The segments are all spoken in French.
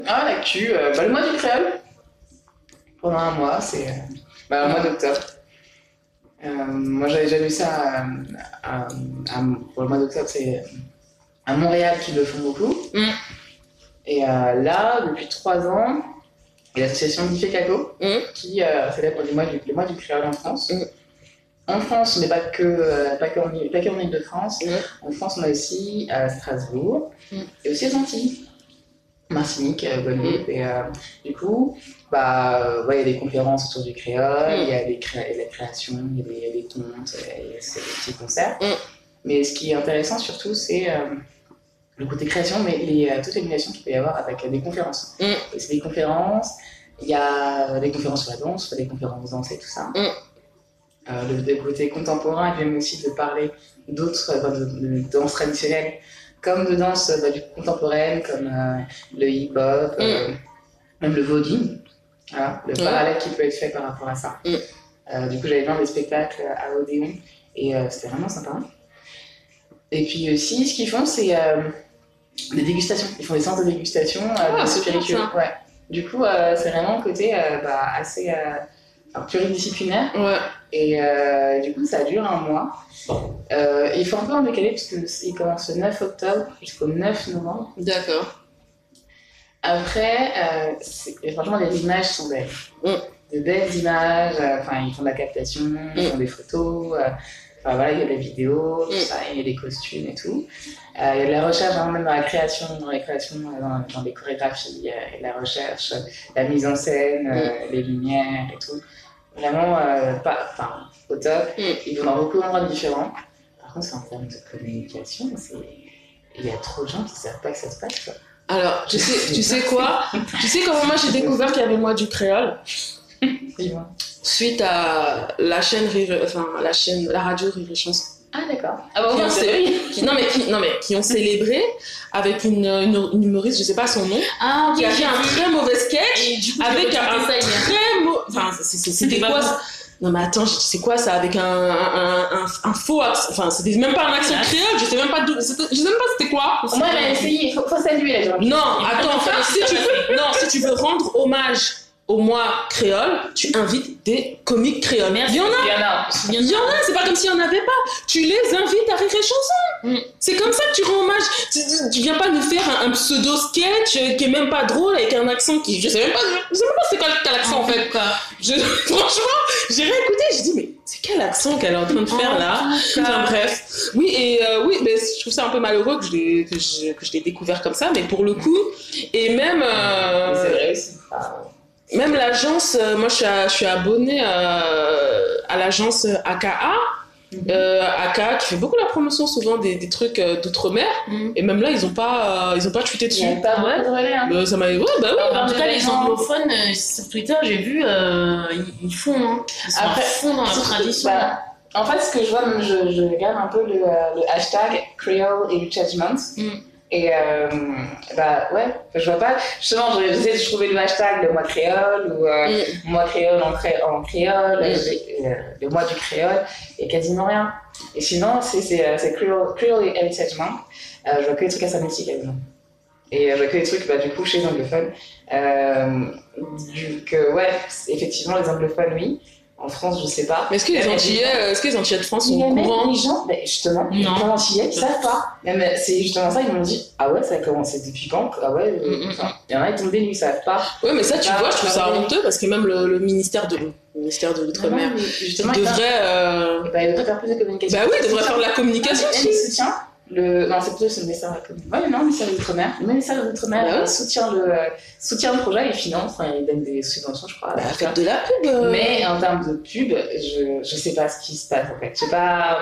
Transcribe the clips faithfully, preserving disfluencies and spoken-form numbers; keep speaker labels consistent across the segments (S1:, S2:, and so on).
S1: Ah, l'actu, euh, bah, le mois du créole. Pendant un mois, c'est euh, bah, le mois d'octobre. Euh, moi, j'avais déjà vu ça euh, à, à, pour le mois d'octobre, c'est à Montréal qui le font beaucoup. Mm. Et euh, là, depuis trois ans, il y a l'association Difécaco mm. qui euh, célèbre le mois du, le mois du créole en France. Mm. En France, mais pas que, euh, pas qu'en, pas qu'en Ile-de-France. Mm. En France, on a aussi à Strasbourg mm. et aussi aux Antilles. Martinique, euh, Guadeloupe, mm. et euh, du coup, bah, ouais, il y a des conférences autour du créole, mm. il y a les cré- la création, il y a des, des tontes, et c'est des petits concerts. Mm. Mais ce qui est intéressant surtout, c'est euh, le côté création, mais les, euh, toute l'animation qu'il peut y avoir avec euh, des conférences. Mm. Et c'est des conférences, il y a des conférences sur la danse, des conférences danse et tout ça. Mm. Euh, le, le côté contemporain, et même aussi de parler d'autres euh, de, de, de danse traditionnelle, comme de danse bah, du contemporaine, comme euh, le hip-hop, mm. euh, même le voguing, voilà, le mm. parallèle qui peut être fait par rapport à ça. Mm. Euh, du coup, j'allais voir des spectacles à Odéon et euh, c'était vraiment sympa. Et puis aussi, ce qu'ils font, c'est euh, des dégustations. Ils font des séances de dégustation euh, ah, de spiritueux. Ouais. Du coup, euh, c'est vraiment un côté euh, bah, assez euh, alors, pluridisciplinaire. Ouais. Et euh, du coup, ça dure un mois. Euh, il faut un peu en décaler parce qu'il commence le neuf octobre jusqu'au neuf novembre. D'accord. Après, euh, franchement, les images sont belles. Mm. De belles images. Enfin, euh, ils font de la captation, mm. ils font des photos. Euh, enfin, voilà, il y a des vidéos, tout mm. ça, il y a des costumes et tout. Euh, il y a de la recherche, vraiment, même dans la création, dans la création, dans, dans les chorégraphies, il y a de la recherche, la mise en scène, mm. euh, les lumières et tout. Vraiment, euh, pas, enfin, au top. Mm. Ils vont dans beaucoup d'endroits différents. Par contre, en termes de communication, c'est... il y a trop de gens qui ne savent pas que ça se passe, quoi. Alors, tu sais, tu sais quoi? Tu sais comment moi j'ai découvert qu'il y avait le mois du créole? Suite à la chaîne, enfin, la chaîne, la radio Rire et Chanson. Ah, d'accord. Ah, bah, qui, célé... qui, non, mais qui, non, mais qui ont célébré avec une, une, une humoriste, je sais pas son nom, ah, qui oui, a fait un très mauvais sketch coup, avec un, un très mauvais. Enfin, c'était quoi ça? Non, mais attends, c'est quoi ça? Avec un, un, un, un faux accent. Enfin, c'était même pas un accent créole, je sais même pas d'où. Je sais même pas c'était quoi. Moi, j'ai essayé, il faut, faut saluer les gens. Non, attends, si tu veux, non, si tu veux rendre hommage au mois créole, tu invites des comiques créoles. Il y en a. Il y en a. Il y en a, c'est pas comme s'il n'y en avait pas. Tu les invites à Rire et Chanson. Mm. C'est comme ça que tu rends hommage. Tu, tu, tu viens pas nous faire un, un pseudo-sketch qui est même pas drôle avec un accent qui. Je sais même pas, je sais même pas c'est quoi quel accent en fait. Je, franchement, j'ai réécouté, j'ai dit, mais c'est quel accent qu'elle est en train de faire là? Enfin bref. Oui, et euh, oui, mais je trouve ça un peu malheureux que je l'ai, que je, que je l'ai découvert comme ça, mais pour le coup, et même. Euh, c'est vrai aussi. Même l'agence, euh, moi je suis, à, je suis abonnée à, à l'agence A K A, mm-hmm. euh, A K A qui fait beaucoup la promotion souvent des, des trucs euh, d'outre-mer, mm-hmm. et même là ils ont pas, euh, ils ont pas tweeté dessus. Il n'y a pas ouais. de relais, hein. euh, ça m'a, ouais, bah oui.
S2: En tout cas les anglophones euh, sur Twitter j'ai vu, euh, ils, ils font, hein. Ils sont Après, à fond dans la tradition. Bah,
S1: en fait ce que je vois, même je, je regarde un peu le, le hashtag Creole Engagement. Mm. Et euh, bah ouais, je vois pas. Justement, j'essaie de trouver le hashtag le mois créole ou euh, mm. mois créole en, cré, en créole, mm. le, le, le mois du créole, et quasiment rien. Et sinon, c'est, c'est, c'est Creole, Creole Heritage Month. Euh, je vois que des trucs à Saint-Métis quasiment. Et euh, je vois que des trucs, bah, du coup, chez les anglophones. Euh, du, que, ouais, effectivement, les anglophones, oui. En France, je sais pas.
S3: Mais est-ce que les Antillais, euh, est-ce que les Antillais de France sont au courant?
S1: Les gens, ben justement, non. Les Antillais, ils savent pas. Même, c'est justement ça, ils m'ont dit, ah ouais, ça a commencé depuis quand? Ah ouais, il mm-hmm. y en a, ils tombent ils savent pas.
S3: Ouais, mais ça, tu vois, je trouve ça honteux parce que même le, le ministère de le ministère de l'Outre-mer non, non, devrait. Euh...
S1: Bah, il devrait faire plus de communication.
S3: Bah oui, il devrait faire de la communication.
S1: Il soutient. Le... Non, c'est plutôt le ministère de la communication. Ouais, non, le ministère de l'Outre-mer. Le ministère de l'Outre-mer bah ouais. soutient, le, soutient le projet, il finance, enfin, il donne des subventions, je crois.
S3: Bah, faire de la pub. Euh...
S1: Mais en termes de pub, je, je sais pas ce qui se passe en fait. Je sais pas,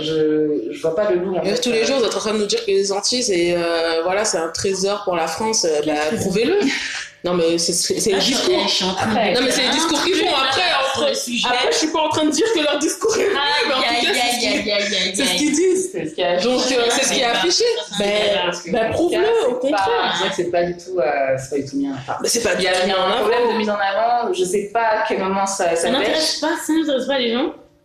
S1: je, je vois pas le loup. En fait.
S3: Tous les jours, vous êtes en train de nous dire que les Antilles, c'est, euh, voilà, c'est un trésor pour la France. Euh, bah, prouvez-le. Non mais c'est, c'est, c'est ah, les discours. Après, non mais c'est les discours qu'ils font après. Entre... Après, je suis pas en train de dire que leur discours est vrai, mais en tout cas, c'est ce qu'ils disent. C'est ce qui est Donc euh, c'est ce qui est affiché. Ben, ben prouve-le, au contraire.
S1: C'est vrai que c'est pas du tout, euh, c'est pas du tout mis en avant.
S3: Mais c'est pas.
S1: Il y a un problème de mise en avant. Je sais pas à quel moment ça.
S2: Ça n'intéresse pas, ça n'intéresse pas les gens.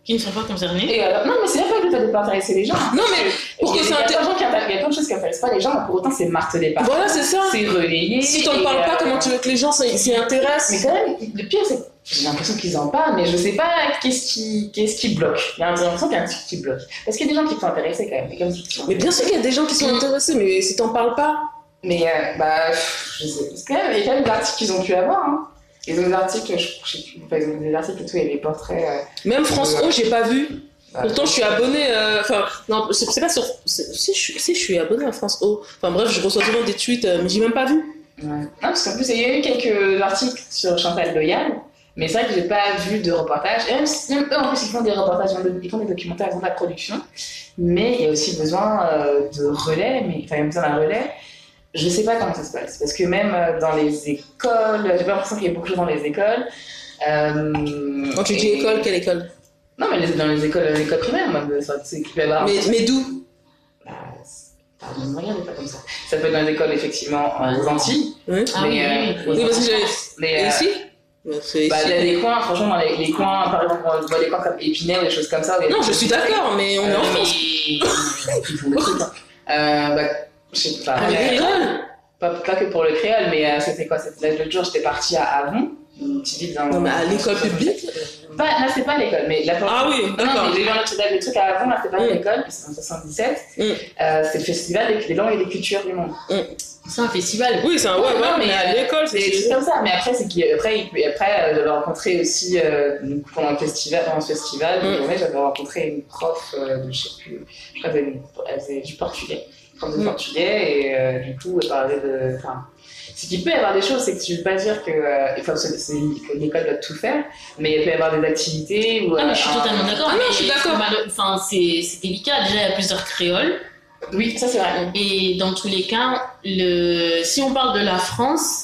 S2: qui ne sont pas concernés.
S1: Et euh, non, mais c'est pas le fait de pas intéresser les gens.
S3: Non, mais pour que ça intéresse.
S1: Il y a plein de choses qui n'intéressent pas les gens, mais pour autant, c'est martelé par.
S3: Voilà, c'est ça.
S1: C'est relayé.
S3: Si t'en parles pas, comment tu veux que les gens s'y intéressent?
S1: Mais quand même, le pire, c'est que j'ai l'impression qu'ils en parlent, mais je sais pas qu'est-ce qui, qu'est-ce qui bloque. Il y a l'impression qu'il y a un truc qui bloque. Parce qu'il y a des gens qui sont intéressés quand même. Comme
S3: mais bien sûr qu'il y a des gens qui sont intéressés, mais si t'en parles pas.
S1: Mais euh, bah, je sais. Parce que quand même, il y a quand même des articles qu'ils ont pu avoir. Hein. Ils ont des articles, je, je sais plus, ils ont des articles et tout, il y a des portraits. Euh,
S3: Même France O, j'ai pas vu. Bah, pourtant, je suis abonnée. Enfin, euh, non, c'est pas sur. Si je, si je suis abonnée à France O. Enfin, bref, je reçois souvent des tweets, euh, mais j'ai même pas vu.
S1: Ouais. Non, parce qu'en plus, il y a eu quelques articles sur Chantal Loyal, mais c'est vrai que j'ai pas vu de reportage. Et même, même eux, en plus, ils font des reportages, ils font des documentaires, ils font de la production, mais il y a aussi besoin euh, de relais, mais enfin, il y a besoin d'un relais. Je sais pas comment ça se passe, parce que même dans les écoles, j'ai pas l'impression qu'il y a beaucoup de choses dans les écoles. Euh,
S3: Quand tu dis école, quelle école?
S1: Non, mais les, dans les écoles, les écoles primaires, moi, c'est qu'il peut y avoir.
S3: Mais, mais d'où?
S1: Bah, pardon, ne regardez pas comme ça. Ça peut être dans les écoles, effectivement, aux Antilles.
S3: Oui,
S2: ah, oui,
S1: euh,
S2: oui,
S3: oui, parce que j'avais.
S1: Mais euh,
S3: ici
S1: bah, il y a des coins, franchement, dans les, les coins, par exemple, on voit des coins comme Épinay ou des choses comme ça.
S3: Non, je suis d'accord, mais on est
S1: euh,
S3: en France.
S1: Ils font des trucs. Hein. Euh, bah, je sais pas.
S3: Ah, mais
S1: pas, pas que pour le créole, mais euh, c'était quoi? C'était l'autre jour, j'étais partie à Avon, une petite ville dans.
S3: Non, mais à l'école publique?
S1: Pas, là, c'est pas l'école, mais la
S3: Ah oui, d'accord.
S1: Non, mais j'ai vu un autre le truc à Avon, là, c'est pas mm. l'école, c'est en soixante-dix-sept. Mm. Euh, c'est le festival des langues et des cultures du monde.
S2: Mm. C'est un festival.
S3: Oui, c'est un ouais, ouais,
S1: non,
S3: mais, mais à l'école,
S1: c'est des trucs comme ça. Mais après, c'est qu'après, après, je l'ai rencontré aussi euh, pendant le festival, pendant ce festival, mm. journée, j'avais rencontré une prof euh, de, je sais plus, je crois qu'elle faisait du portugais, prof de mm. portugais, et euh, du coup, elle parlait de. Enfin, ce qui peut y avoir des choses, c'est que tu ne veux pas dire que, euh, enfin, que l'école doit tout faire, mais il peut y avoir des activités où.
S2: Ah, mais je suis totalement d'accord.
S3: Ah, non, je suis d'accord.
S2: Enfin, c'est délicat. Déjà, il y a plusieurs créoles.
S1: Oui, ça c'est vrai.
S2: Et dans tous les cas, le... si on parle de la France,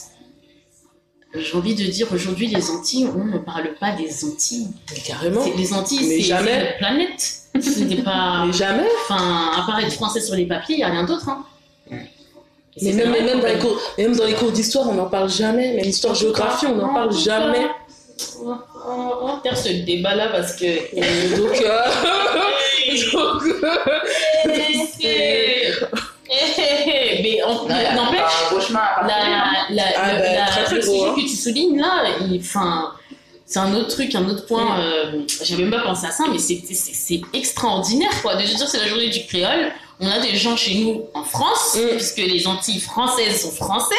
S2: j'ai envie de dire aujourd'hui, les Antilles, on ne parle pas des Antilles.
S3: Carrément.
S2: Les Antilles, c'est une planète. C'était pas.
S3: Mais jamais.
S2: Enfin, à part être français sur les papiers, il n'y a rien d'autre. Hein.
S3: Mais même, même, même, dans les cours, même dans les cours d'histoire, on n'en parle jamais. Même histoire, géographie, on n'en parle jamais.
S2: On va faire ce débat là parce que.
S3: Et donc. Euh... donc.
S2: Mais on n'empêche. Le sujet que tu soulignes là, enfin. C'est un autre truc, un autre point. Euh, J'avais même pas pensé à ça, mais c'est extraordinaire quoi. De dire c'est la journée du créole. On a des gens chez nous en France, mm. puisque les Antilles françaises sont françaises,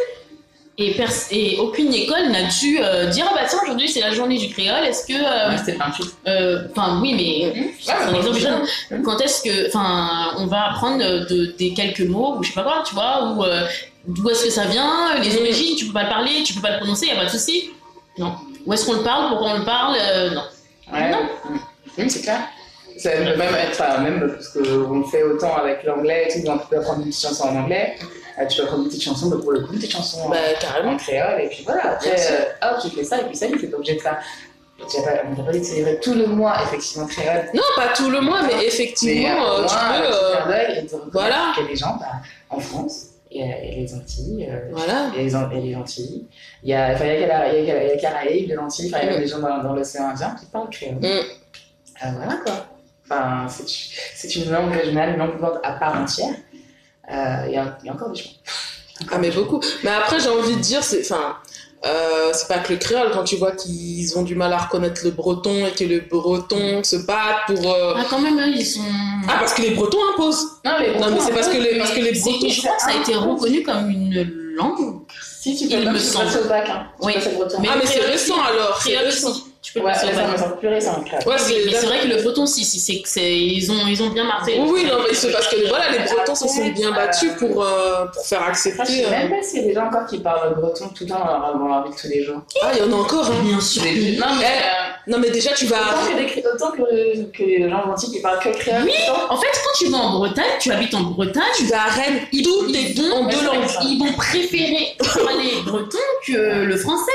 S2: et, et aucune école n'a dû euh, dire ah bah tiens aujourd'hui c'est la journée du créole. Est-ce que euh,
S1: ouais, c'était un
S2: euh, enfin oui mais mm. c'est un exemple jeune. Mm. Quand est-ce que enfin on va apprendre de, des quelques mots ou je sais pas quoi tu vois ou euh, d'où est-ce que ça vient les origines, tu peux pas le parler, tu peux pas le prononcer, y a pas de souci. Non. Où est-ce qu'on le parle, pourquoi on le parle, euh, non.
S1: Ouais. Non. Mm. c'est clair. Ça peut même être, enfin, même parce qu'on le fait autant avec l'anglais et tout, on peut apprendre une petite chanson en anglais, euh, tu peux apprendre une petite chanson, mais pour le coup, une petite chanson
S3: bah,
S1: en, en créole, et puis voilà, après, euh, hop, tu fais ça, et puis ça, tu n'es pas obligé de faire. On n'a pas dit de célébrer tout le mois, effectivement, créole.
S3: Non, pas tout le mois, mais effectivement, mais, euh, tu peux.
S1: Euh, et te
S3: voilà.
S1: qu'il y a des gens, bah, en France, il y a les Antilles, euh,
S3: voilà.
S1: il y a les, les Antilles, il y a, enfin, il y a les Caraïbes, les Antilles, enfin, il y a des gens dans, dans l'océan Indien qui parlent créole. Mm. Euh, voilà quoi. Enfin, c'est une langue régionale, une langue vivante à part entière. Il euh, y, y a encore des choix.
S3: Ah, mais beaucoup. Mais après, j'ai envie de dire, c'est enfin, euh, c'est pas que le créole, quand tu vois qu'ils ont du mal à reconnaître le breton et que les bretons se battent pour. Euh...
S2: Ah, quand même, ils sont.
S3: Ah, parce que les bretons imposent.
S1: Non, les bretons
S3: non mais c'est parce que les, parce que les
S2: bretons. Je crois que ça a été reconnu comme une langue.
S1: Si, tu peux me semble. Au bac, hein.
S2: Oui.
S3: Mais ah, mais c'est récent alors.
S2: C'est récent.
S1: Tu peux ouais, c'est plus récent.
S2: Ouais, mais c'est vrai que le breton, si, si, c'est que ils ont, ils ont bien marqué.
S3: Oui, oui, non, mais c'est parce que voilà, les bretons se sont bien battus pour, euh, pour faire accepter.
S1: Je sais même pas s'il y a des gens encore qui parlent breton tout le temps dans leur vie de tous les jours.
S3: Ah, il y en a encore, hein.
S2: Bien sûr.
S3: Non, mais, euh, non, mais déjà, tu vas.
S1: Autant que, des, autant que, que les gens gentils qui parlent que créole.
S2: Oui, en fait, quand tu vas en Bretagne, tu habites en Bretagne,
S3: tu vas à Rennes,
S2: ils,
S3: tout
S2: ils
S3: est
S2: vont,
S3: en deux langues.
S2: Ils vont préférer parler breton que le français.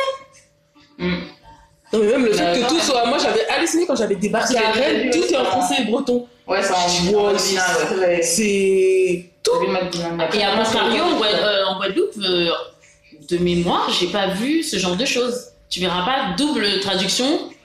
S1: Mm.
S3: Non, mais même le fait que tout soit. Moi, j'avais halluciné quand j'avais débarqué à Rennes, tout est en français et breton.
S1: Ouais, c'est en
S3: bilingue. C'est tout.
S2: Et à contrario, en Guadeloupe, de mémoire, j'ai pas vu ce genre de choses. Tu verras pas double traduction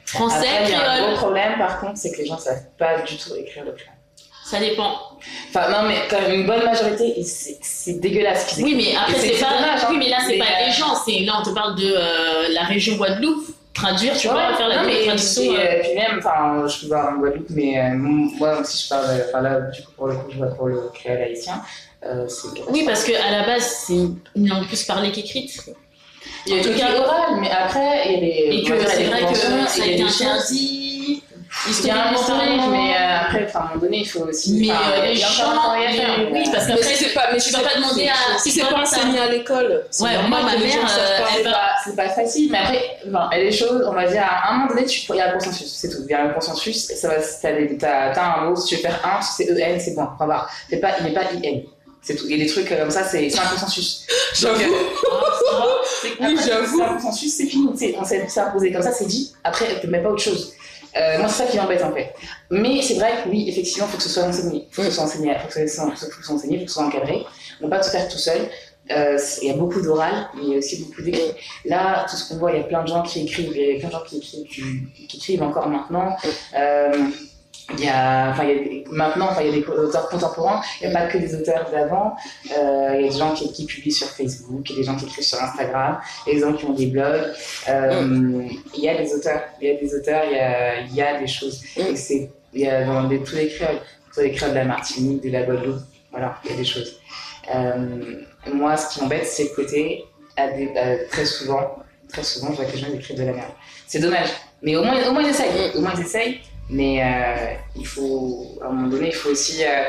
S2: Français,
S1: Après, il y a un
S2: créole.
S1: gros problème, par contre, c'est que les gens ne savent pas du tout écrire le créole.
S2: Ça dépend.
S1: Enfin, non, mais quand même, une bonne majorité, c'est, c'est dégueulasse ce qu'ils
S2: Oui,
S1: écrivent.
S2: mais après,
S1: Et
S2: c'est, pas.
S1: dommage, hein.
S2: Oui, mais là, c'est
S1: Mais,
S2: pas
S1: euh,
S2: les gens. C'est... Là, on te parle de euh, la région Guadeloupe. Traduire, tu
S1: ouais,
S2: vois, faire la
S1: non, mais
S2: traduction.
S1: et,
S2: euh...
S1: euh, puis même, enfin, je peux voir en Guadeloupe, mais euh, moi aussi, je parle, enfin là, du coup, pour le coup, je vois pour le créole haïtien. Euh, c'est...
S2: Oui, parce qu'à la base, c'est une langue plus parlée qu'écrite.
S1: Il y a
S2: en tout cas
S1: oral, mais après, il y a des.
S2: Et que c'est vrai que ça a été
S1: des
S2: interdit.
S1: Il y a un historique, mais euh, après, enfin, à un moment donné, il faut aussi.
S2: Mais
S1: enfin,
S2: euh, les
S1: il y a
S2: gens,
S1: encore un travail à faire.
S2: mais oui, parce
S3: Mais
S2: qu'après,
S3: si c'est pas, mais
S2: tu vas pas demander à.
S3: si c'est pas enseigné à l'école.
S2: Ouais, moi, ma mère, euh,
S1: C'est pas, c'est pas facile, mais après, enfin, il y a des choses, on va dire, à un moment donné, tu, il y a un consensus, c'est tout. Il y a un consensus, et ça va, t'as, des, t'as, t'as un mot, si tu veux faire un, c'est E N, c'est bon, point barre. C'est pas, il n'est pas I N. C'est tout. Il y a des trucs comme ça, c'est, c'est un consensus.
S3: J'avoue.
S1: Donc, euh,
S3: Oui,
S1: après,
S3: j'avoue.
S1: C'est un consensus, c'est fini. C'est, on s'est imposé comme ça, c'est dit. Après, tu ne mets pas autre chose. Euh, moi, c'est ça qui m'embête en fait. Mais c'est vrai que oui, effectivement, il faut que ce soit enseigné. Il faut que ce soit enseigné, il faut que ce soit, faut que ce soit enseigné, il faut que ce soit encadré. On ne peut pas tout faire tout seul. Euh, il y a beaucoup d'oral, mais il y a aussi beaucoup d'écrits. Là, tout ce qu'on voit, il y a plein de gens qui écrivent, il y a plein de gens qui écrivent, qui, qui écrivent encore maintenant. Euh, il y a, enfin, il y a des, maintenant, enfin, il y a des auteurs contemporains, il n'y a pas que des auteurs d'avant. Euh, il y a des gens qui, qui publient sur Facebook, il y a des gens qui écrivent sur Instagram, il y a des gens qui ont des blogs. Euh, mm. Il y a des auteurs, il y a des auteurs, il y a, il y a des choses. Mm. Et c'est, il y a dans des, tous les créoles, tous les créoles de la Martinique, de la Guadeloupe, voilà, il y a des choses. Euh, moi, ce qui m'embête, c'est le côté, à des, à, très souvent, très souvent, je vois que les gens écrivent de la merde. C'est dommage, mais au moins, au moins ils essayent, au moins ils essayent. Mais euh, il faut, à un moment donné, il faut aussi, euh,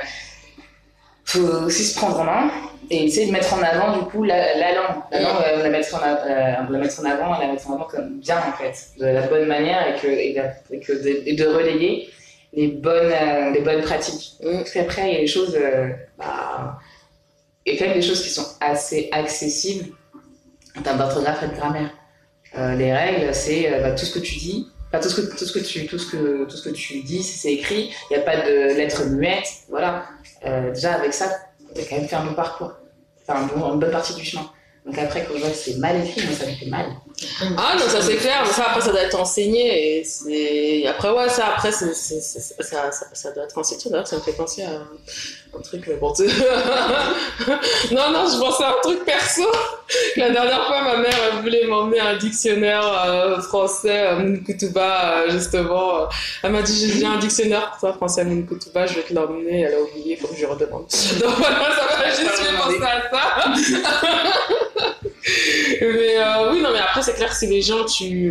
S1: faut aussi se prendre en main et essayer de mettre en avant du coup la, la langue. La langue, euh, la mettre en, euh, la mettre en avant, la mettre en avant comme bien en fait, de la bonne manière et que et, la, et que de, et de relayer les bonnes, euh, les bonnes pratiques. Parce qu'après il y a des choses, euh, bah, il y a quand même des choses qui sont assez accessibles en termes d'orthographe et de grammaire. Euh, les règles, c'est euh, bah, tout ce que tu dis. Enfin, tout ce que tout ce que tu tout ce que tout ce que tu dis, c'est écrit. Il n'y a pas de lettres muettes, voilà. Euh, déjà avec ça, tu as quand même fait un bon parcours, enfin un bon, une bonne partie du chemin. Donc après, quand je vois que c'est mal écrit, moi ça me fait mal.
S3: Ah non, ça c'est clair, mais ça après ça doit être enseigné et c'est après ouais ça après c'est, c'est, c'est, ça, ça ça doit être enseigné. D'ailleurs ça me fait penser à un truc mais bon. non non, je pensais à un truc perso. La dernière fois, ma mère elle voulait m'emmener un dictionnaire euh, français à Mounkoutouba euh, justement. Elle m'a dit j'ai un dictionnaire pour toi français à Mounkoutouba, je vais te l'emmener. Elle a oublié, faut que je lui redemande. Donc voilà, ça m'a juste fait penser à ça. Mais euh, oui, non, mais après, c'est clair que si les gens, tu,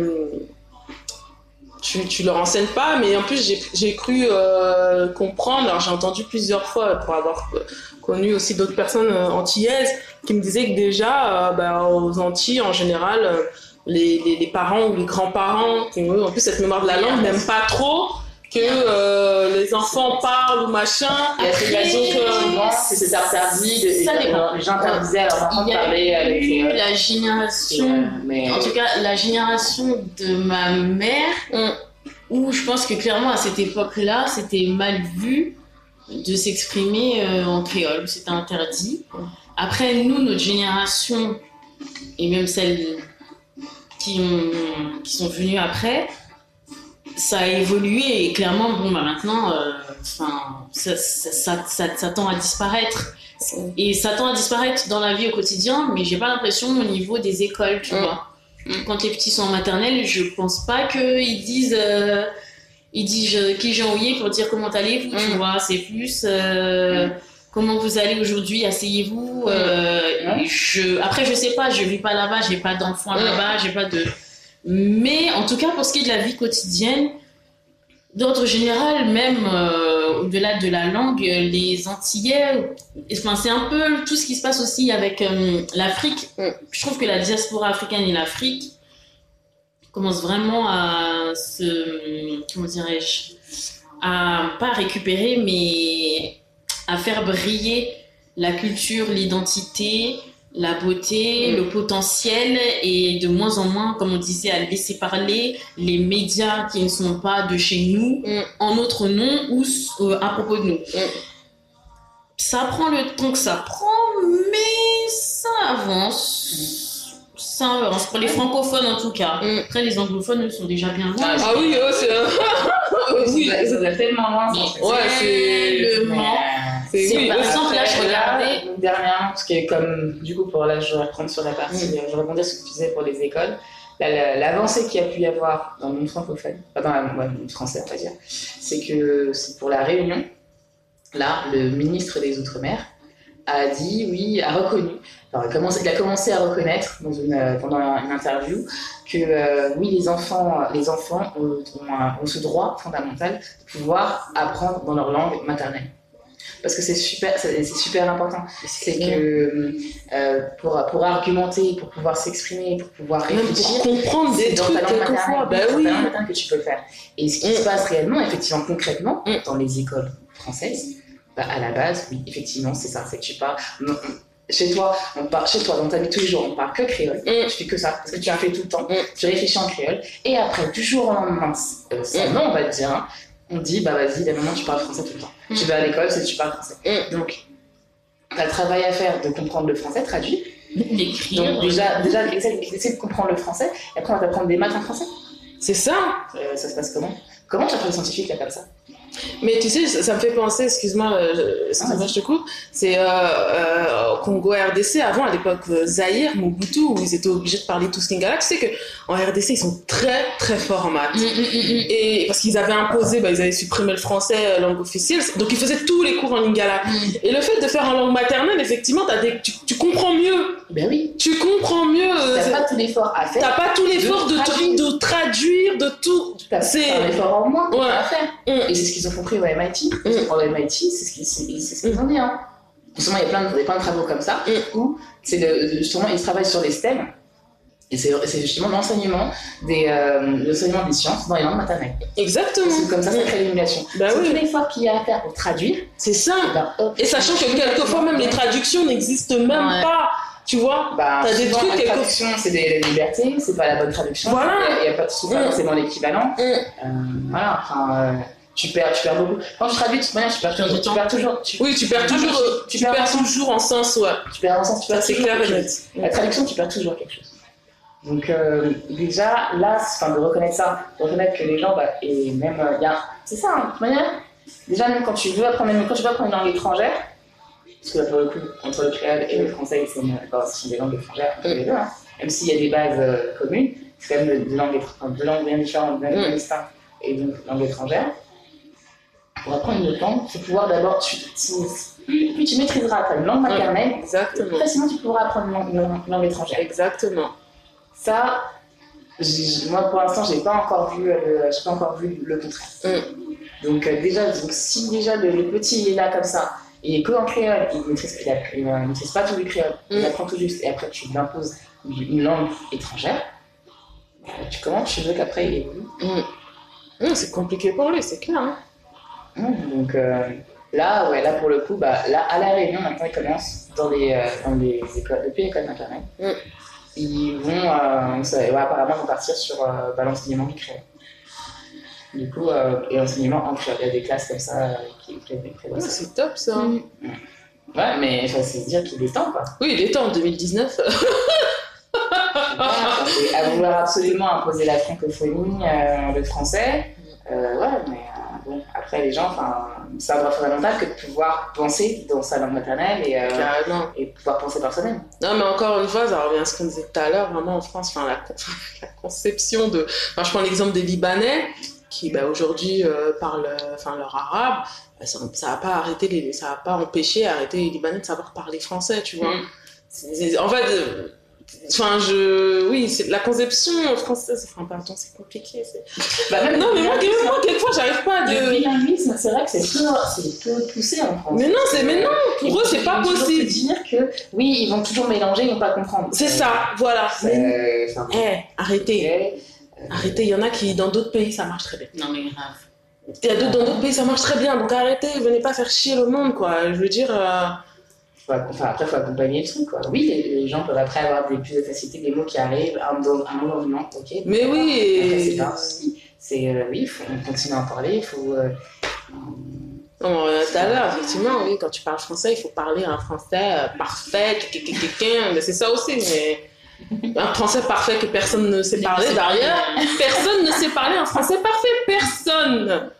S3: tu, tu leur enseignes pas, mais en plus, j'ai, j'ai cru euh, comprendre, alors j'ai entendu plusieurs fois, pour avoir connu aussi d'autres personnes euh, antillaises, qui me disaient que déjà, euh, bah, aux Antilles, en général, euh, les, les, les parents ou les grands-parents, qui ont en plus cette mémoire de la langue, n'aiment pas trop que euh, les enfants parlent ou machin.
S1: Il y a ces raisons que c'est, c'est interdit, de,
S2: ça
S1: de, les gens interdisaient à leurs enfants de parler avec
S2: eu
S1: euh,
S2: la génération,
S1: euh, mais...
S2: en tout cas la génération de ma mère,
S3: mm.
S2: où je pense que clairement à cette époque-là, c'était mal vu de s'exprimer euh, en créole, c'était interdit. Après, nous, notre génération, et même celles qui, ont, qui sont venues après, ça a évolué et clairement, bon, bah maintenant, euh, ça, ça, ça, ça, ça tend à disparaître. Et ça tend à disparaître dans la vie au quotidien, mais j'ai pas l'impression au niveau des écoles, tu mmh. vois. Quand les petits sont en maternelle, je pense pas qu'ils disent, euh, ils disent qui j'ai envoyé pour dire comment allez-vous, mmh. tu vois. C'est plus euh, mmh. comment vous allez aujourd'hui, asseyez-vous. Euh, mmh. je, après, je sais pas, je vis pas là-bas, j'ai pas d'enfants mmh. là-bas, j'ai pas de. Mais en tout cas, pour ce qui est de la vie quotidienne, d'ordre général, même euh, au-delà de la langue, les Antillais, enfin, c'est un peu tout ce qui se passe aussi avec euh, l'Afrique. Je trouve que la diaspora africaine et l'Afrique commencent vraiment à se, comment dirais-je, à pas récupérer, mais à faire briller la culture, l'identité, la beauté, mmh. le potentiel, et de moins en moins, comme on disait, à laisser parler les médias qui ne sont pas de chez nous, mmh. en notre nom ou euh, à propos de nous. Mmh. Ça prend le temps que ça prend, mais ça avance. Mmh. Ça, pour les francophones en tout cas. Mm. Après, les anglophones, eux, sont déjà bien loin.
S3: Ah, ah oui, eux, c'est...
S1: oui, ils sont tellement loin.
S3: Ouais, c'est...
S2: Le Mans.
S3: C'est,
S2: c'est
S3: oui,
S2: par exemple, là, je regardais...
S1: Là, dernièrement, parce que comme, du coup, pour là, je vais reprendre sur la partie, mm. je rebondis sur ce que tu disais pour les écoles. La, l'avancée qu'il y a pu y avoir dans le monde francophone, pas dans le monde français, on va dire, c'est que c'est pour la Réunion, là, le ministre des Outre-mer a dit, oui, a reconnu, alors, il, a commencé, il a commencé à reconnaître dans une, pendant une interview que, euh, oui, les enfants, les enfants ont, ont, ont ce droit fondamental de pouvoir apprendre dans leur langue maternelle. Parce que c'est super, c'est, c'est super important. C'est que euh, pour, pour argumenter, pour pouvoir s'exprimer, pour pouvoir réfléchir,
S3: pour comprendre des trucs quelquefois, bah oui,
S1: c'est dans ta langue maternelle que tu peux le faire. Et ce qui mm. se passe réellement, effectivement, concrètement, mm. dans les écoles françaises, bah, à la base, oui, effectivement, c'est ça, c'est que tu parles. Non, chez toi, on parle, chez toi, dans ta vie tous les jours, on parle que créole. Mm. Tu fais que ça, parce que tu en fais tout le temps. Mm. Tu réfléchis en créole. Et après, du jour au lendemain, euh, ça, mm. non, on va te dire. Hein, on dit, bah vas-y, dès maintenant tu parles français tout le temps. Mm. Tu vas à l'école, c'est tu parles français. Mm. Donc, tu as le travail à faire de comprendre le français, traduit.
S2: L'écrire.
S1: Donc, déjà, déjà essayer, essayer de comprendre le français, et après on va t'apprendre des maths en français.
S3: C'est ça.
S1: Euh, ça se passe comment Comment tu apprends les scientifiques là comme ça?
S3: Mais tu sais, ça me fait penser, excuse-moi, euh, excuse-moi, je te coupe, c'est euh, euh, Congo R D C, avant à l'époque Zaïre, Mobutu, où ils étaient obligés de parler tous lingala. Tu sais qu'en R D C, ils sont très très forts en maths. Mm, mm, mm. Et parce qu'ils avaient imposé, bah, ils avaient supprimé le français, langue officielle, donc ils faisaient tous les cours en lingala. Mm. Et le fait de faire en langue maternelle, effectivement, t'as des, tu, tu comprends mieux.
S1: Ben oui.
S3: Tu comprends mieux.
S1: T'as
S3: c'est...
S1: pas tout l'effort à faire.
S3: T'as pas tout l'effort de, de, traduire. de, de traduire, de tout.
S1: T'as c'est un effort en moins
S3: ouais.
S1: à faire.
S3: Mm.
S1: Et c'est ce qu'ils ont compris au M I T. Mm. Au M I T, c'est ce qu'ils, c'est, c'est ce qu'ils ont dit. Hein. Justement, il y a plein de, il y a plein de travaux comme ça mm. où c'est de, justement, ils travaillent sur les STEM. Et c'est, c'est justement l'enseignement des, euh, l'enseignement des sciences dans les langues maternelles.
S3: Exactement.
S1: C'est comme ça, ça crée l'émulation.
S3: Bah
S1: c'est
S3: oui.
S1: tout l'effort qu'il y a à faire pour traduire.
S3: C'est ça. Et, ben, hop, et sachant que quelquefois, même les traductions n'existent même ouais. pas. Tu vois,
S1: bah,
S3: t'as des trucs.
S1: La traduction, c'est des libertés, c'est pas la bonne traduction.
S3: Voilà.
S1: Il n'y a, a pas souvent mm. forcément l'équivalent. Mm. Euh, voilà, enfin. Euh, Tu perds, tu perds beaucoup. Quand tu traduis de toute manière, tu perds toujours. Tu perds toujours tu,
S3: oui, tu perds toujours. Tu, tu perds, perds toujours en sens, ouais.
S1: Tu perds en sens, tu perds
S3: c'est clair et net.
S1: La traduction, tu perds toujours quelque chose. Donc euh, déjà, là, enfin, de reconnaître ça, de reconnaître que les gens, bah, et même, il euh, y a, c'est ça, hein, de toute manière. Déjà, même quand tu veux apprendre, même quand tu veux apprendre une langue étrangère, parce que là, pour le coup, entre le créole et le français, c'est une, bon, ce sont des langues étrangères, entre les deux, hein, même s'il y a des bases euh, communes, c'est quand même deux langues, deux langues bien différentes, bien mm. distinctes, et donc langue étrangère. Pour apprendre une autre langue, il faut pouvoir d'abord, tu, tu, plus, plus tu maîtriseras ta langue maternelle,
S3: exactement.
S1: Plus facilement tu pourras apprendre une langue, une langue étrangère.
S3: Exactement.
S1: Ça, j'ai, moi pour l'instant, j'ai pas encore vu, euh, j'ai pas encore vu le contraire. Mm. Donc euh, déjà, donc, si déjà le, le petit il est là comme ça, et que en créole, il ne maîtrise, il, il, il maîtrise pas tout le créole, mm. il apprend tout juste, et après tu lui imposes une langue étrangère, bah, tu, comment tu veux qu'après il évolue?
S3: Mm. Mm, c'est compliqué pour lui, c'est clair. Hein.
S1: Donc euh, là, ouais, là pour le coup, bah, là, à La Réunion, maintenant ils commencent dans les, euh, dans les écoles, depuis l'école maternelle. Mm. Ils vont, euh, ça, ouais, apparemment, vont partir sur euh, bah, l'enseignement du créole. Du coup, euh, et l'enseignement en créole. Il y a des classes comme ça euh, qui prévoient ça.
S3: C'est top ça. Mm.
S1: Ouais, mais il faut se dire qu'il est temps, quoi.
S3: Oui, il est temps en deux mille dix-neuf.
S1: Et à vouloir absolument imposer la francophonie, euh, le français, euh, ouais, mais. Bon, après, les gens, enfin, c'est un droit fondamental que de pouvoir penser dans sa langue maternelle et, euh, et pouvoir penser par soi-même.
S3: Non, mais encore une fois, ça revient à ce qu'on disait tout à l'heure, vraiment en France, enfin, la, la conception de. Enfin, je prends l'exemple des Libanais qui, bah, aujourd'hui, euh, parlent enfin, leur arabe. Bah, ça n'a pas arrêté, les, ça n'a pas empêché, arrêté les Libanais de savoir parler français, tu vois. Mm. C'est, c'est, en fait. Euh, Enfin, je... Oui, c'est... la conception française, enfin, pardon, c'est compliqué. C'est... Bah, même non, mais moi, moi, quelquefois, j'arrive pas à... De...
S1: Le bilinguisme, c'est vrai que c'est peu, c'est peu poussé en France.
S3: Mais non, c'est... mais non, pour eux, c'est pas possible.
S1: Ils vont dire que, oui, ils vont toujours mélanger, ils vont pas comprendre.
S3: C'est ça, voilà.
S1: Euh,
S3: enfin, hey, arrêtez. Euh... Arrêtez, il y en a qui, dans d'autres pays, ça marche très bien.
S2: Non, mais grave.
S3: Il y a d'autres, dans d'autres pays, ça marche très bien, donc arrêtez, venez pas faire chier le monde, quoi. Je veux dire... Euh...
S1: Enfin, après, il faut accompagner le truc, quoi. Oui, les, les gens peuvent après avoir des, plus de facilité, des mots qui arrivent, un, dans, un mot dans une langue, ok.
S3: Mais bon, oui,
S1: après, c'est pas un souci. C'est, euh, oui, faut, on continue à en parler, il faut... Euh,
S3: non, tout à l'heure, effectivement, oui, quand tu parles français, il faut parler un français euh, parfait, mais c'est ça aussi, mais... Un français parfait que personne ne sait parler d'ailleurs. Personne ne sait parler un français parfait. Personne.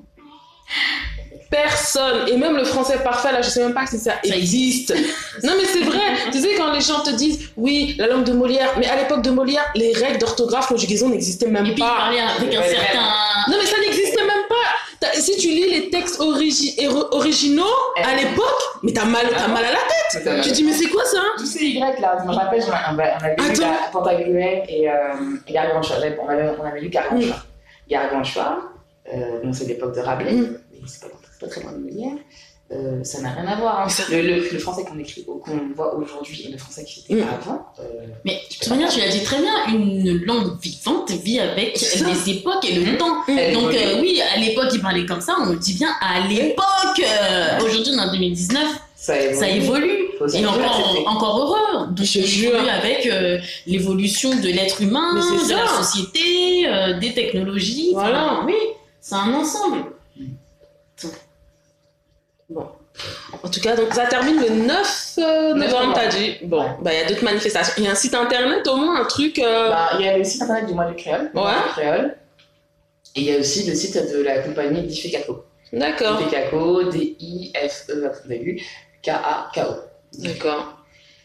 S3: Personne. Et même le français parfait, là, je sais même pas si ça, ça existe. Non, mais c'est vrai. Tu sais, quand les gens te disent, oui, la langue de Molière, mais à l'époque de Molière, les règles d'orthographe, conjugaison n'existaient même
S2: Et puis,
S3: pas.
S2: il parlait avec un certain...
S3: Non, mais ça n'existait même pas. Si tu lis les textes origi- originaux à l'époque, mais t'as mal, t'as mal à la tête. Mal. Tu te dis, mais c'est quoi ça?
S1: Tous ces Y là, je me rappelle, on avait lu Pantagruel et euh, Gargantua. On avait, on avait lu Gargantua. Mm. Gargantua, euh, bon, c'est l'époque de Rabelais, mm. mais c'est pas, c'est pas très loin de Molière. Euh, ça n'a rien à voir. Hein. Le, le, le français qu'on écrit, qu'on voit aujourd'hui et le français qui était mmh. avant. Euh,
S2: mais tu reviens, tu l'as dit très bien, une langue vivante vit avec les époques et le mmh. temps. Mmh. Donc euh, oui, à l'époque ils parlaient comme ça, on le dit bien à l'époque. Euh, aujourd'hui, on est en deux mille dix-neuf, ça évolue. Ça évolue. Et encore, encore heureux. Donc je jure avec euh, l'évolution de l'être humain, de ça. La société, euh, des technologies. Voilà. Oui, c'est un ensemble. Mmh.
S3: Bon. En tout cas, donc ça termine le neuf novembre, t'as dit. Bon, il ouais. bah, y a d'autres manifestations. Il y a un site internet, au moins, un truc. Euh...
S1: Bah, il y a le site internet du mois du créole.
S3: Ouais.
S1: Du créole. Et il y a aussi le site de la compagnie Difecaco.
S3: D'accord.
S1: Difecaco, D I F E, vous avez vu, K A K O.
S3: D'accord.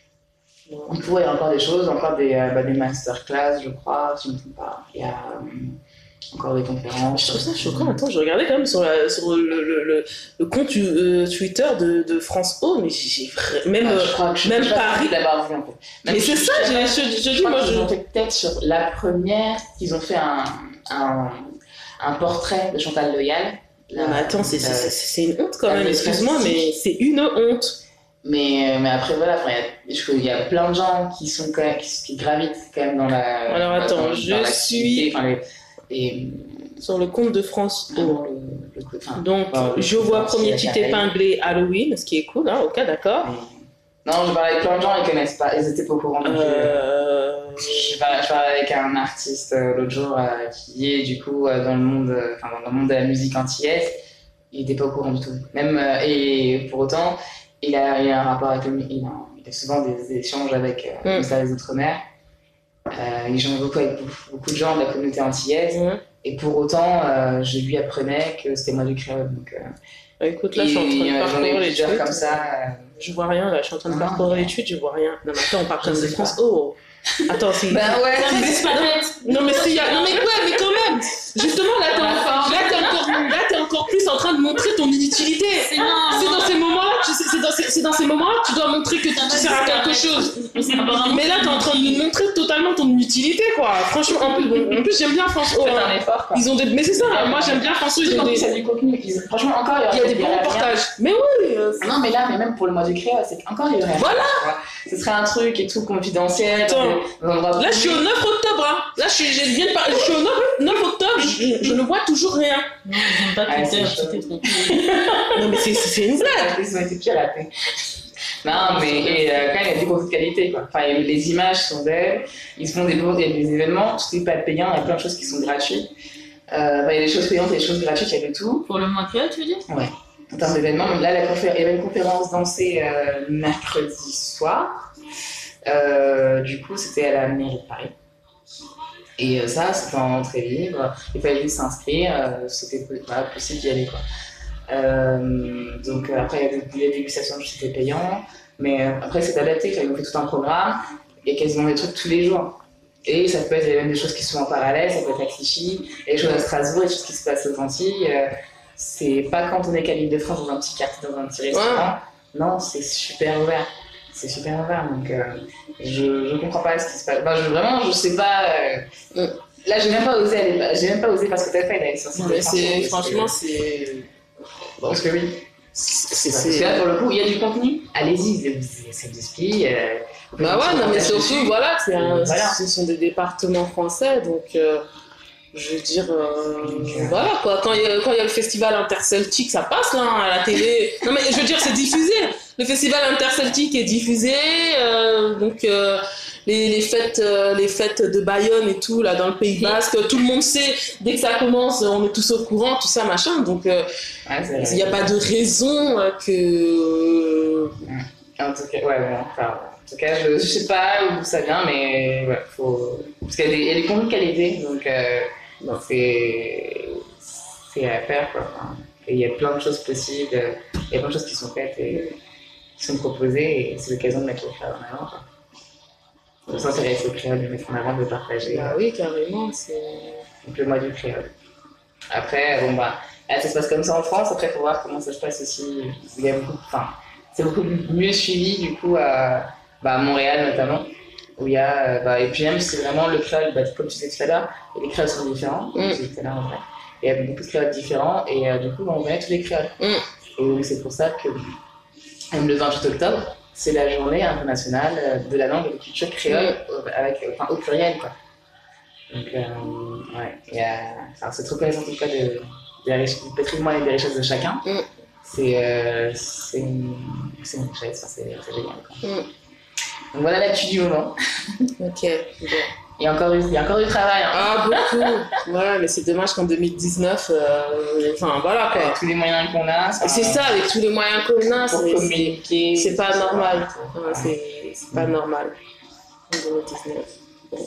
S1: Bon. On pourrait y avoir encore des choses, encore des, euh, bah, des masterclass, je crois, si je ne me trompe pas. Il y a. Euh, encore des conférences.
S3: Je trouve ça choquant. Attends, je regardais quand même sur, la, sur le, le, le, le compte euh, Twitter de, de France O, mais j'ai même,
S1: ah, je crois que je,
S3: même
S1: je
S3: Paris.
S1: L'avoir vu, en fait.
S3: Même mais c'est ça, je, je, je, je dis, moi,
S1: ils
S3: je.
S1: ont fait peut-être sur la première, ils ont fait un, un, un portrait de Chantal Loyal.
S3: Non, mais attends, c'est, euh, c'est, c'est une honte quand même, excuse-moi, mais c'est une honte.
S1: Mais, mais après, voilà, il y a plein de gens qui, sont quand même, qui, qui gravitent quand même dans la.
S3: Alors, attends, dans,
S1: je
S3: dans suis.
S1: Enfin, les, et,
S3: sur le compte de France O.
S1: Le, le, enfin,
S3: donc, bah, je vois premier titre épinglé Halloween, ce qui est cool, hein, ok, d'accord.
S1: Mais... Non, je parle avec plein de gens, ils connaissent pas, ils étaient pas au courant. Donc, euh... je, parle, je parle avec un artiste euh, l'autre jour euh, qui est du coup euh, dans le monde, enfin euh, dans le monde de la musique antillaise, il était pas au courant du tout. Même euh, et pour autant, il a, il a un rapport avec le, il a, il a souvent des, des échanges avec euh, mm. ça, les Outre-mer. Euh, il joue beaucoup avec beaucoup, beaucoup de gens de la communauté antillaise mmh. et pour autant euh, je lui apprenais que c'était moi du créole donc euh,
S3: écoute là je suis en train de parcourir les tweets
S1: comme ça euh...
S3: je vois rien là je suis en train de non, parcourir non. les tweets je vois rien non mais attends on parle comme de France oh attends c'est
S1: ben ouais
S2: c'est pas net
S3: non mais si y a... non mais quoi mais quand même justement là t'es, en... là, t'es encore... là t'es encore plus en train de montrer ton inutilité
S2: c'est, non,
S3: c'est dans ces moments là tu... c'est, dans ces... c'est dans ces moments là que tu dois montrer que tu sers à quelque chose mais là t'es en train de nous montrer totalement ton inutilité quoi franchement en plus, bon, en plus j'aime bien François
S1: c'est un effort quoi.
S3: Ils ont des... mais c'est ça là, moi j'aime bien François ils ont des...
S1: ça du contenu ils... franchement encore
S3: il y a, il y a des bons reportages mais oui euh...
S1: non mais là mais même pour le mois du créole c'est encore il y aurait
S3: voilà
S1: ce serait un truc et tout confidentiel
S3: là je suis au neuf octobre hein. Là je suis, je viens de parler, je suis au neuf octobre je, je ne vois toujours rien
S2: non j'aime pas Twitter
S3: non mais c'est, c'est une blague
S1: ils ont été piratés non mais et, euh, quand même il y a des grosses qualités quoi. Enfin les images sont belles ils se font des, des événements tout n'est pas payant il y a plein de choses qui sont gratuites euh, bah, il y a des choses payantes et des choses gratuites il y a de tout
S2: pour le mois de créole tu veux dire
S1: ouais en termes d'événements là la confé- il y avait une conférence dansée euh, mercredi soir euh, du coup c'était à la mairie de Paris. Et euh, ça, c'était en entrée libre, il fallait juste s'inscrire, euh, c'était voilà, possible d'y aller. Quoi. Euh, donc euh, après, il y a des, des dégustations, c'était payant, mais euh, après, c'est adapté, ils ont fait tout un programme, il y a quasiment des trucs tous les jours. Et ça peut être il y a même des choses qui sont en parallèle, ça peut être à Clichy, il y a des choses à Strasbourg, des choses qui se passent aux Antilles. Euh, c'est pas quand on est qu'à l'Île-de-France dans un petit quartier, dans un petit restaurant, ouais. Non, c'est super ouvert. C'est super ouvert, donc euh, je, je comprends pas ce qui se passe. Enfin, je, vraiment, je sais pas. Euh, là, j'ai même pas osé aller. J'ai même pas osé parce que t'as fait d'aller sur ce
S3: site. C'est franchement, c'est.
S1: Bon, parce que oui. C'est, c'est, c'est là pour le coup, il y a du contenu. Allez-y, ça vous explique. Euh,
S3: bah ouais, non, mais surtout, voilà, c'est un, voilà, ce sont des départements français, donc. Euh, Je veux dire, euh, voilà quoi, quand il y a, quand il y a le festival interceltique, ça passe là à la télé. Non mais je veux dire, c'est diffusé. Le festival interceltique est diffusé, euh, donc euh, les, les fêtes, euh, les fêtes de Bayonne et tout là dans le Pays Basque, tout le monde sait. Dès que ça commence, on est tous au courant, tout ça machin. Donc il euh, n'y a pas de raison que.
S1: En tout cas, ouais, ouais, enfin, tout cas, je, je sais pas d'où ça vient, mais ouais, faut... Parce qu'il y a des, il y a des contenus de qualité, donc euh, bon, c'est... c'est à faire, quoi. Enfin, il y a plein de choses possibles, il y a plein de choses qui sont faites et qui sont proposées, et c'est l'occasion de mettre le créole en avant, quoi. De s'intéresser au créole, de le mettre en avant, de le partager.
S3: Bah oui, carrément, c'est...
S1: Donc le mois du créole. Après, bon bah, là, ça se passe comme ça en France, après il faut voir comment ça se passe aussi. Il y a beaucoup, enfin, c'est beaucoup mieux suivi du coup à, bah, à Montréal notamment, où il y a, bah, et puis même c'est vraiment le créole, bah, comme tu disais tout à l'heure, les créoles sont différents, comme tu disais tout à l'heure en vrai. Il y a beaucoup de créoles différents et euh, du coup on connaît tous les créoles. Mm. Et donc c'est pour ça que même le vingt-huit octobre, c'est la journée internationale de la langue et de la culture créole, mm. avec, enfin, au pluriel quoi. Donc, euh, ouais, il y a, enfin, cette reconnaissance en tout cas de, de la richesse, du patrimoine et des richesses de chacun, mm. c'est, euh, c'est, une, c'est une richesse, c'est, c'est génial. Quoi. Mm. Donc voilà l'actu du moment.
S3: Ok, bon.
S1: Il y a encore, il y a encore du travail. Hein.
S3: Ah, beaucoup. Ouais, mais c'est dommage qu'en deux mille dix-neuf, euh, enfin voilà quoi.
S1: Avec tous les moyens qu'on a.
S3: C'est, c'est ça, avec tous les moyens qu'on a,
S1: pour
S3: c'est,
S1: communiquer.
S3: C'est, c'est pas normal. Ouais, c'est, c'est pas normal. En deux mille dix-neuf. Bon.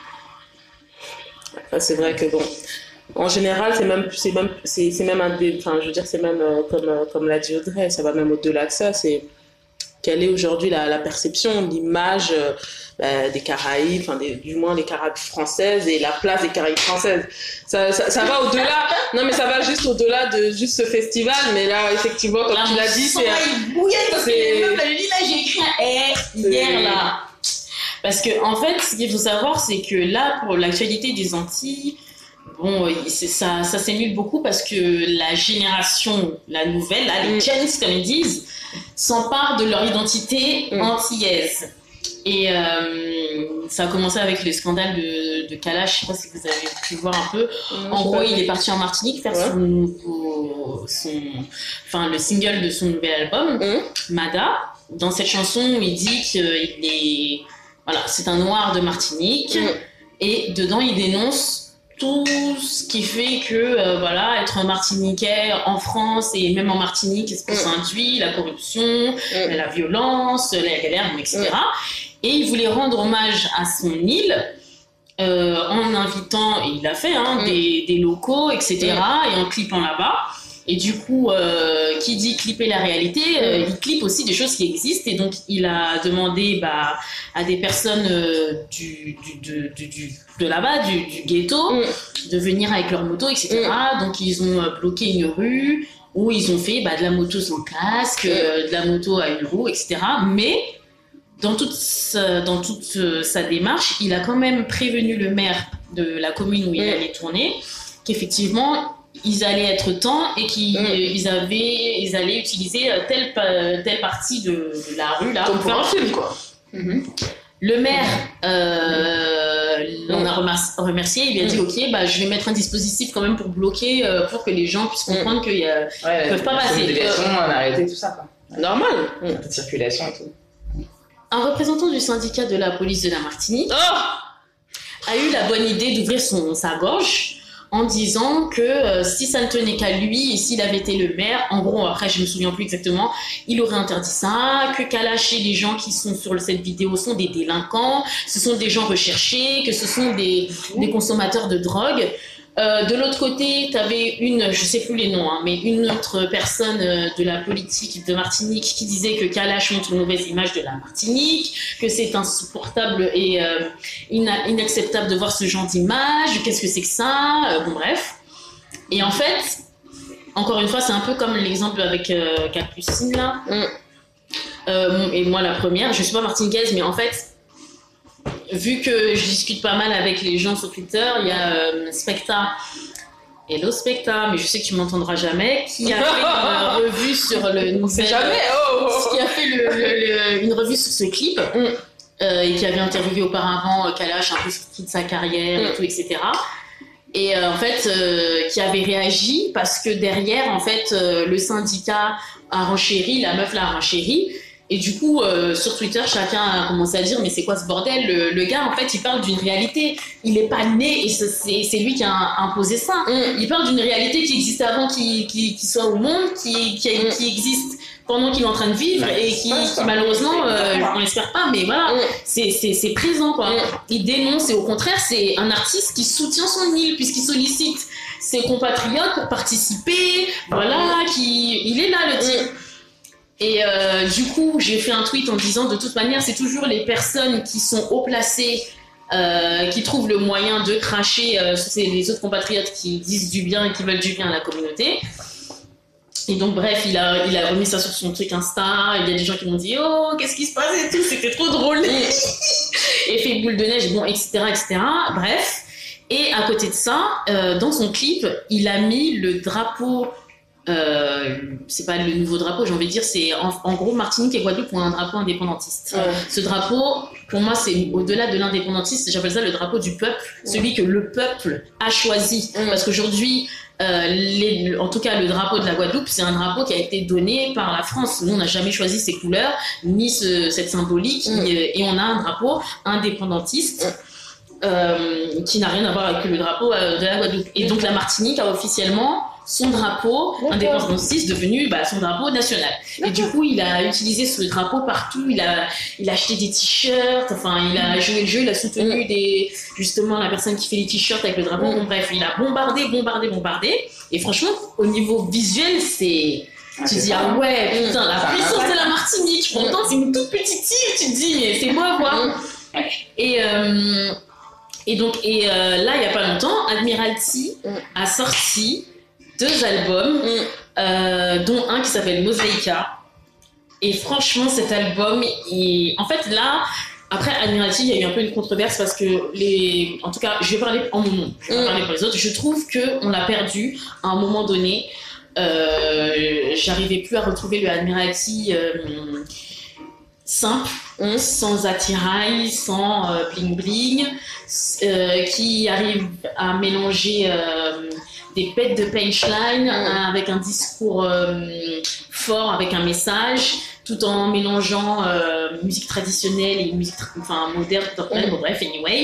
S3: Après, c'est vrai que bon, en général, c'est même, c'est même, c'est, c'est même un des, enfin, je veux dire, c'est même euh, comme, euh, comme l'a dit Audrey, ça va même au-delà de ça. C'est quelle est aujourd'hui la, la perception, l'image euh, bah, des Caraïbes, enfin, des, du moins les Caraïbes françaises et la place des Caraïbes françaises. Ça, ça, ça va au-delà. Non, mais ça va juste au-delà de juste ce festival. Mais là, effectivement, comme là, tu l'as dit, c'est,
S2: c'est. Là, j'ai écrit un R hier là. Parce que, en fait, ce qu'il faut savoir, c'est que là, pour l'actualité des Antilles, bon, c'est, ça, ça s'émule beaucoup parce que la génération, la nouvelle, là, les gens, comme ils disent, s'emparent de leur identité mm. antillaise. Et euh, ça a commencé avec le scandale de, de Kalash, je ne sais pas si vous avez pu voir un peu. Mm, en gros, il est parti en Martinique faire ouais. son nouveau, son, enfin, le single de son nouvel album, mm. Mada. Dans cette chanson, il dit qu'il est... Voilà, c'est un noir de Martinique mmh. et dedans il dénonce tout ce qui fait que euh, voilà, être un Martiniquais en France et même en Martinique, ce que mmh. ça induit, la corruption, mmh. la violence, la galère, et cetera. Mmh. Et il voulait rendre hommage à son île euh, en invitant, et il l'a fait, hein, mmh. des, des locaux, et cetera. Mmh. Et en clippant là-bas. Et du coup, euh, qui dit clipper la réalité, euh, il clippe aussi des choses qui existent. Et donc, il a demandé bah, à des personnes euh, du, du, du, du, du, de là-bas, du, du ghetto, mm. de venir avec leur moto, et cetera. Mm. Donc, ils ont bloqué une rue où ils ont fait bah, de la moto sans casque, mm. euh, de la moto à une roue, et cetera. Mais dans toute, sa, dans toute sa démarche, il a quand même prévenu le maire de la commune où il mm. allait tourner qu'effectivement, ils allaient être temps et qu'ils mmh. ils avaient, ils allaient utiliser telle, telle partie de, de la rue là.
S3: Comme pour un film quoi.
S2: Mmh. Le maire euh, l'en a remercié, il lui a dit ok, bah, je vais mettre un dispositif quand même pour bloquer, euh, pour que les gens puissent comprendre mmh. qu'ils ne ouais, peuvent pas passer.
S1: Délégation, on a arrêté tout ça quoi.
S3: Normal.
S1: Mmh. La circulation et tout.
S2: Un représentant du syndicat de la police de la Martinique oh a eu la bonne idée d'ouvrir son, sa gorge en disant que euh, si ça ne tenait qu'à lui et s'il avait été le maire, en gros, après je me souviens plus exactement, il aurait interdit ça, que Kalash et les gens qui sont sur cette vidéo sont des délinquants, ce sont des gens recherchés, que ce sont des, des consommateurs de drogue. Euh, de l'autre côté, tu avais une, je sais plus les noms, hein, mais une autre personne euh, de la politique de Martinique qui disait que Kalash montre une mauvaise image de la Martinique, que c'est insupportable et euh, ina- inacceptable de voir ce genre d'image, qu'est-ce que c'est que ça, euh, bon bref. Et en fait, encore une fois, c'est un peu comme l'exemple avec euh, Capucine là. Mm. Euh, et moi la première, je suis pas martiniquaise, mais en fait, vu que je discute pas mal avec les gens sur Twitter, il y a euh, Specta, hello Specta, mais je sais que tu m'entendras jamais, qui a fait une revue sur le nouvel,
S3: jamais, oh, oh, oh.
S2: qui a fait le, le, le, une revue sur ce clip mm. euh, et qui avait interviewé auparavant Kalash un peu sur toute sa carrière mm. et tout, et cetera. Et euh, en fait, euh, qui avait réagi parce que derrière, en fait, euh, le syndicat a renchéri, la meuf l'a renchéri. Et du coup, euh, sur Twitter, chacun a commencé à dire « Mais c'est quoi ce bordel ?» le, le gars, en fait, il parle d'une réalité. Il n'est pas né et c'est, c'est lui qui a imposé ça. Mm. Il parle d'une réalité qui existait avant qu'il, qu'il, qu'il soit au monde, qui, qui, mm. qui existe pendant qu'il est en train de vivre et qui, qui malheureusement, euh, on l'espère pas, mais voilà, mm. c'est, c'est, c'est présent quoi. Mm. Il dénonce et au contraire, c'est un artiste qui soutient son île puisqu'il sollicite ses compatriotes pour participer, voilà, qui, il est là le type. Mm. Et euh, du coup, j'ai fait un tweet en disant de toute manière, c'est toujours les personnes qui sont haut placées euh, qui trouvent le moyen de cracher euh, sur les autres compatriotes qui disent du bien et qui veulent du bien à la communauté. Et donc, bref, il a, il a remis ça sur son truc Insta. Il y a des gens qui m'ont dit « Oh, qu'est-ce qui se passe et tout, c'était trop drôle !» Et fait boule de neige, bon, et cetera, et cetera. Bref. Et à côté de ça, euh, dans son clip, il a mis le drapeau... Euh, c'est pas le nouveau drapeau, j'ai envie de dire, c'est en, en gros Martinique et Guadeloupe ont un drapeau indépendantiste. Ouais. Ce drapeau, pour moi, c'est au-delà de l'indépendantiste, j'appelle ça le drapeau du peuple, ouais. Celui que le peuple a choisi. Ouais. Parce qu'aujourd'hui, euh, les, en tout cas, le drapeau de la Guadeloupe, c'est un drapeau qui a été donné par la France. Nous, on n'a jamais choisi ses couleurs, ni ce, cette symbolique, ouais. et, et on a un drapeau indépendantiste. Ouais. Euh, qui n'a rien à voir avec le drapeau euh, de la Guadeloupe. Et donc la Martinique a officiellement son drapeau indépendantiste devenu bah, son drapeau national. D'accord. Et du coup, il a utilisé ce drapeau partout. Il a, il a acheté des t-shirts. Enfin, il a joué le jeu. Il a soutenu des, justement la personne qui fait les t-shirts avec le drapeau. Bon, bref, il a bombardé, bombardé, bombardé. Et franchement, au niveau visuel, c'est ah, tu te dis ah ouais, putain, la puissance de la Martinique. Pourtant, c'est une toute petite île. Tu te dis mais c'est beau à voir. Et euh, Et donc, et euh, là, il n'y a pas longtemps, Admiralty mm. a sorti deux albums, mm. euh, dont un qui s'appelle Mosaïka. Et franchement, cet album, il... en fait, là, après Admiralty, il y a eu un peu une controverse parce que, les... en tout cas, je vais parler en mon nom, je vais mm. parler pour les autres. Je trouve qu'on l'a perdu à un moment donné. Euh, j'arrivais plus à retrouver le Admiralty euh, simple, mmh. sans attirail, sans euh, bling bling, euh, qui arrive à mélanger euh, des bêtes de punchline mmh. avec un discours euh, fort, avec un message, tout en mélangeant euh, musique traditionnelle et musique enfin, moderne, mmh. bon, bref, anyway.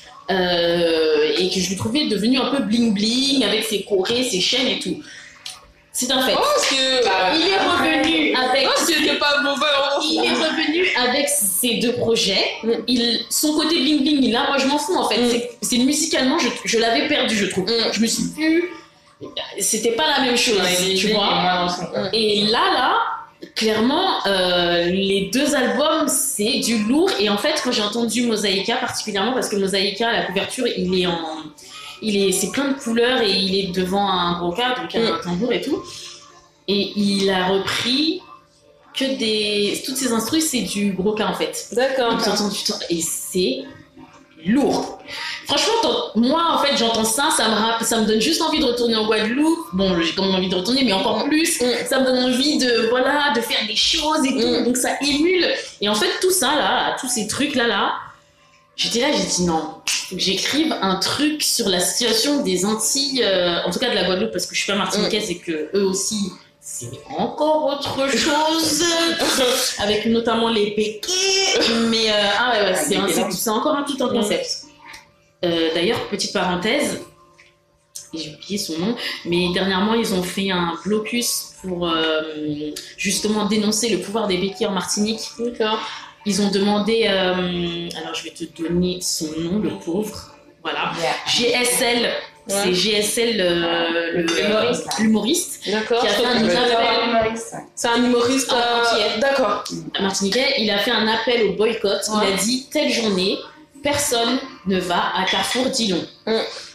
S2: Euh, et que je le trouvais devenu un peu bling bling avec ses chorés, ses chaînes et tout. C'est un fait.
S3: Oh, que... bah,
S2: il est revenu avec.
S3: Oh, c'était pas mauvais.
S2: Il est revenu avec ses deux projets. Il, son côté bling bling, il a. Moi, je m'en fous en fait. Mm. C'est, c'est musicalement, je, je l'avais perdu, je trouve. Mm. Je me suis plus. C'était pas la même chose, ouais, tu vois. Mm. Et là, là, clairement, euh, les deux albums, c'est du lourd. Et en fait, quand j'ai entendu Mosaïka, particulièrement parce que Mosaïka, la couverture, il est en. Il est, c'est plein de couleurs et il est devant un gros cadre, donc il y a un tambour et tout. Et il a repris que des... Toutes ces instrus, c'est du gros cas en fait.
S3: D'accord.
S2: Donc, j'entends du temps et c'est lourd. Franchement, moi en fait, j'entends ça, ça me, rapp... ça me donne juste envie de retourner en Guadeloupe. Bon, j'ai quand même envie de retourner, mais encore plus, mm. ça me donne envie de, voilà, de faire des choses et tout. Mm. Donc ça émule. Et en fait, tout ça là, tous ces trucs là, là, j'étais là, j'ai dit non. Faut que j'écrive un truc sur la situation des Antilles, euh, en tout cas de la Guadeloupe, parce que je suis pas martiniquaise mm. et que eux aussi, c'est encore autre chose, avec notamment les béquets. Mais euh, ah ouais, ouais c'est, un, c'est, c'est encore un tout un concept. Euh, d'ailleurs, petite parenthèse, j'ai oublié son nom, mais dernièrement ils ont fait un blocus pour euh, justement dénoncer le pouvoir des béquets en Martinique.
S3: D'accord.
S2: Ils ont demandé, euh, alors je vais te donner son nom, le pauvre, voilà, yeah. G S L, ouais. C'est G S L euh, le, l'humoriste, l'humoriste
S3: d'accord.
S2: Qui a fait un appel,
S3: c'est un humoriste
S2: euh,
S3: d'accord.
S2: Martiniquais, il a fait un appel au boycott, ouais. Il a dit, telle journée, personne ne va à Carrefour Dillon. Mm.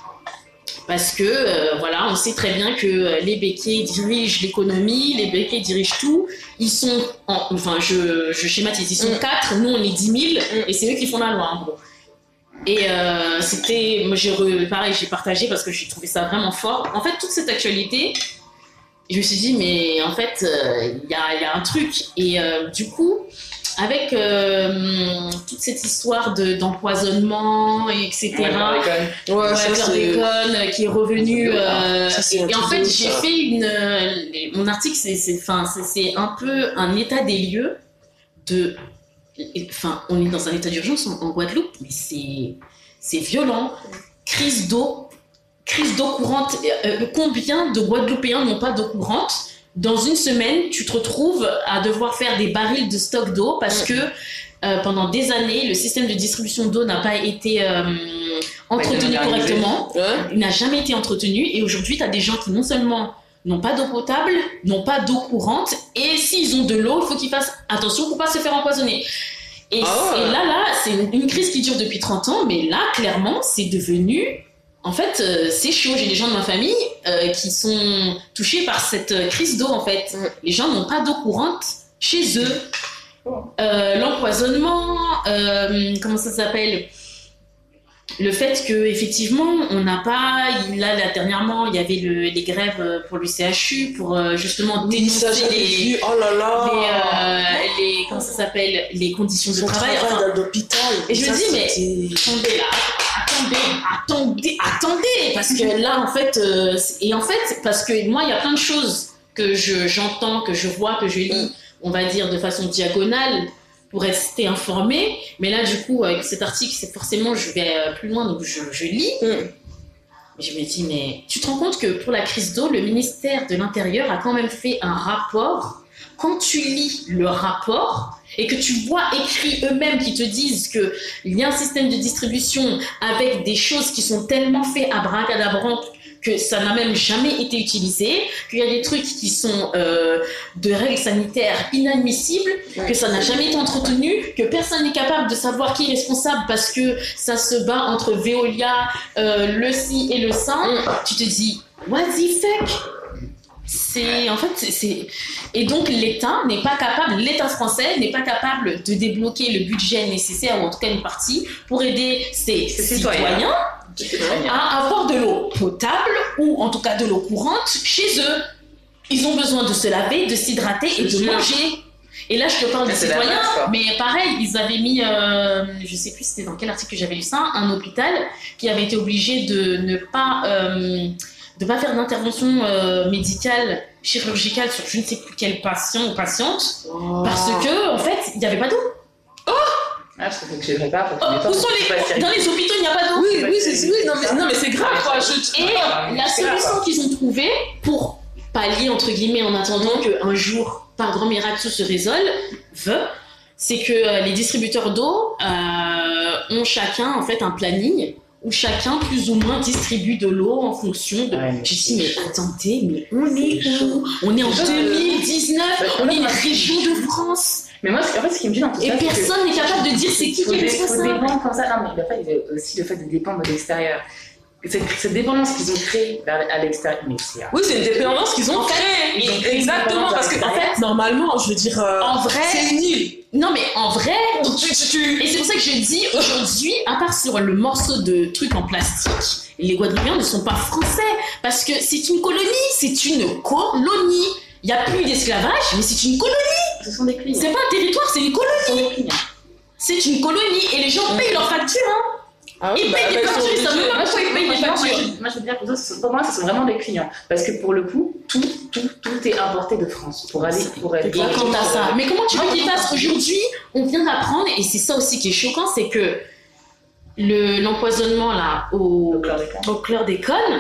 S2: Parce que, euh, voilà, on sait très bien que euh, les béquets dirigent l'économie, les béquets dirigent tout. Ils sont, en, enfin, je, je schématise, ils sont mm. quatre, nous on est dix mille, mm. et c'est eux qui font la loi, en gros. Et euh, c'était, moi j'ai, re, pareil, j'ai partagé parce que j'ai trouvé ça vraiment fort. En fait, toute cette actualité, je me suis dit, mais en fait, il euh, y, a, y a un truc. Et euh, du coup, avec euh, toute cette histoire de, d'empoisonnement, et cetera. Ouais, ouais, chlordécone qui est revenu. Euh, ça, et en fait, j'ai ça. fait une. Euh, mon article, c'est, c'est, fin, c'est, c'est un peu un état des lieux de. Enfin, on est dans un état d'urgence en, en Guadeloupe, mais c'est, c'est violent. Crise d'eau, crise d'eau courante. Euh, combien de Guadeloupéens n'ont pas d'eau courante? dans une semaine, tu te retrouves à devoir faire des barils de stock d'eau parce que euh, pendant des années, le système de distribution d'eau n'a pas été euh, entretenu ouais, correctement, ouais. il n'a jamais été entretenu, et aujourd'hui, tu as des gens qui non seulement n'ont pas d'eau potable, n'ont pas d'eau courante, et s'ils ont de l'eau, il faut qu'ils fassent attention pour ne pas se faire empoisonner. Et, oh. et là, là, c'est une, une crise qui dure depuis trente ans, mais là, clairement, c'est devenu... En fait, euh, c'est chaud. J'ai des gens de ma famille euh, qui sont touchés par cette euh, crise d'eau, en fait. Mm. Les gens n'ont pas d'eau courante chez eux. Oh. Euh, l'empoisonnement, euh, comment ça s'appelle ? Le fait qu'effectivement, on n'a pas... Là, là, dernièrement, il y avait le, les grèves pour l'U C H U, pour euh, justement
S3: oui, dénoncer les, oh là là.
S2: Les, euh, les... Comment ça s'appelle ? Les conditions de Son travail.
S3: travail enfin, d'hôpital.
S2: Et je me dis, mais attendez là, attendez, attendez, attendez, parce que là, en fait... Euh, et en fait, parce que moi, il y a plein de choses que je, j'entends, que je vois, que je lis, on va dire, de façon diagonale, pour rester informé, mais là du coup avec cet article c'est forcément je vais plus loin donc je, je lis mm. je me dis mais tu te rends compte que pour la crise d'eau le ministère de l'Intérieur a quand même fait un rapport. Quand tu lis le rapport et que tu vois écrit eux-mêmes qui te disent qu'il y a un système de distribution avec des choses qui sont tellement faits à bracadabrante que ça n'a même jamais été utilisé, qu'il y a des trucs qui sont euh, de règles sanitaires inadmissibles, ouais, que ça n'a jamais été entretenu, que personne n'est capable de savoir qui est responsable parce que ça se bat entre Veolia, euh, le ci et le ça. Mm. Tu te dis, what the fuck ? C'est en fait c'est, c'est et donc l'État n'est pas capable, l'État français n'est pas capable de débloquer le budget nécessaire ou en tout cas une partie pour aider ses c'est citoyens à avoir de l'eau potable ou en tout cas de l'eau courante chez eux. Ils ont besoin de se laver, de s'hydrater et de manger. Et là, je te parle des citoyens, mais pareil, ils avaient mis, euh, je sais plus c'était dans quel article que j'avais lu ça, un hôpital qui avait été obligé de ne pas, euh, de pas faire d'intervention euh, médicale, chirurgicale sur je ne sais plus quel patient ou patiente, oh. parce que en fait, il n'y avait pas d'eau. Oh.
S1: Ah, je trouve que je ne pas pour
S2: oh, où sont les... Dans les hôpitaux, il n'y a pas d'eau.
S3: Oui, oui, c'est, oui non, mais, non, mais c'est grave, quoi. Je...
S2: Et ah, la solution qu'ils ont trouvée pour pallier, entre guillemets, en attendant qu'un jour, par grand miracle, tout se résolve, c'est que euh, les distributeurs d'eau euh, ont chacun, en fait, un planning où chacun, plus ou moins, distribue de l'eau en fonction de... Ouais, je dis, mais attendez, mais on est où ? On est en deux mille dix-neuf, on est une région de France.
S1: Mais moi, en fait, ce qui me dit dans tout ça,
S2: et personne n'est capable de dire c'est qui qui est responsable.
S1: Il faut dépendre comme ça. Non, mais il y a aussi le fait de dépendre de l'extérieur. Cette, cette dépendance qu'ils ont créée vers, à l'extérieur. Mais c'est,
S3: oui, c'est une dépendance qu'ils ont
S2: en
S3: créée.
S2: Ils ont créé
S3: exactement, parce que en fait, normalement, je veux dire, euh,
S2: en vrai,
S3: c'est nul.
S2: Non, mais en vrai,
S3: tu, tu, tu...
S2: et c'est pour ça que je dis aujourd'hui, à part sur le morceau de truc en plastique, les Guadeloupéens ne sont pas français parce que c'est une colonie, c'est une colonie. Il n'y a plus d'esclavage, mais c'est une colonie.
S1: Ce sont des clients.
S2: C'est pas un territoire, c'est une colonie. C'est une colonie et les gens mmh. payent leurs factures. Hein.
S3: Ah oui,
S2: ils
S3: bah,
S2: payent des
S3: bah,
S2: factures, ils savent même pas pourquoi ils payent des factures.
S1: Moi, je veux dire, pour moi, ce sont vraiment des clients. Parce que pour le coup, tout, tout, tout est importé de France pour aller. Pour aller
S2: et quant à ça. Mais comment tu veux qu'ils fassent aujourd'hui ? On vient d'apprendre, et c'est ça aussi qui est choquant, c'est que le, l'empoisonnement là, au, au chlordécone,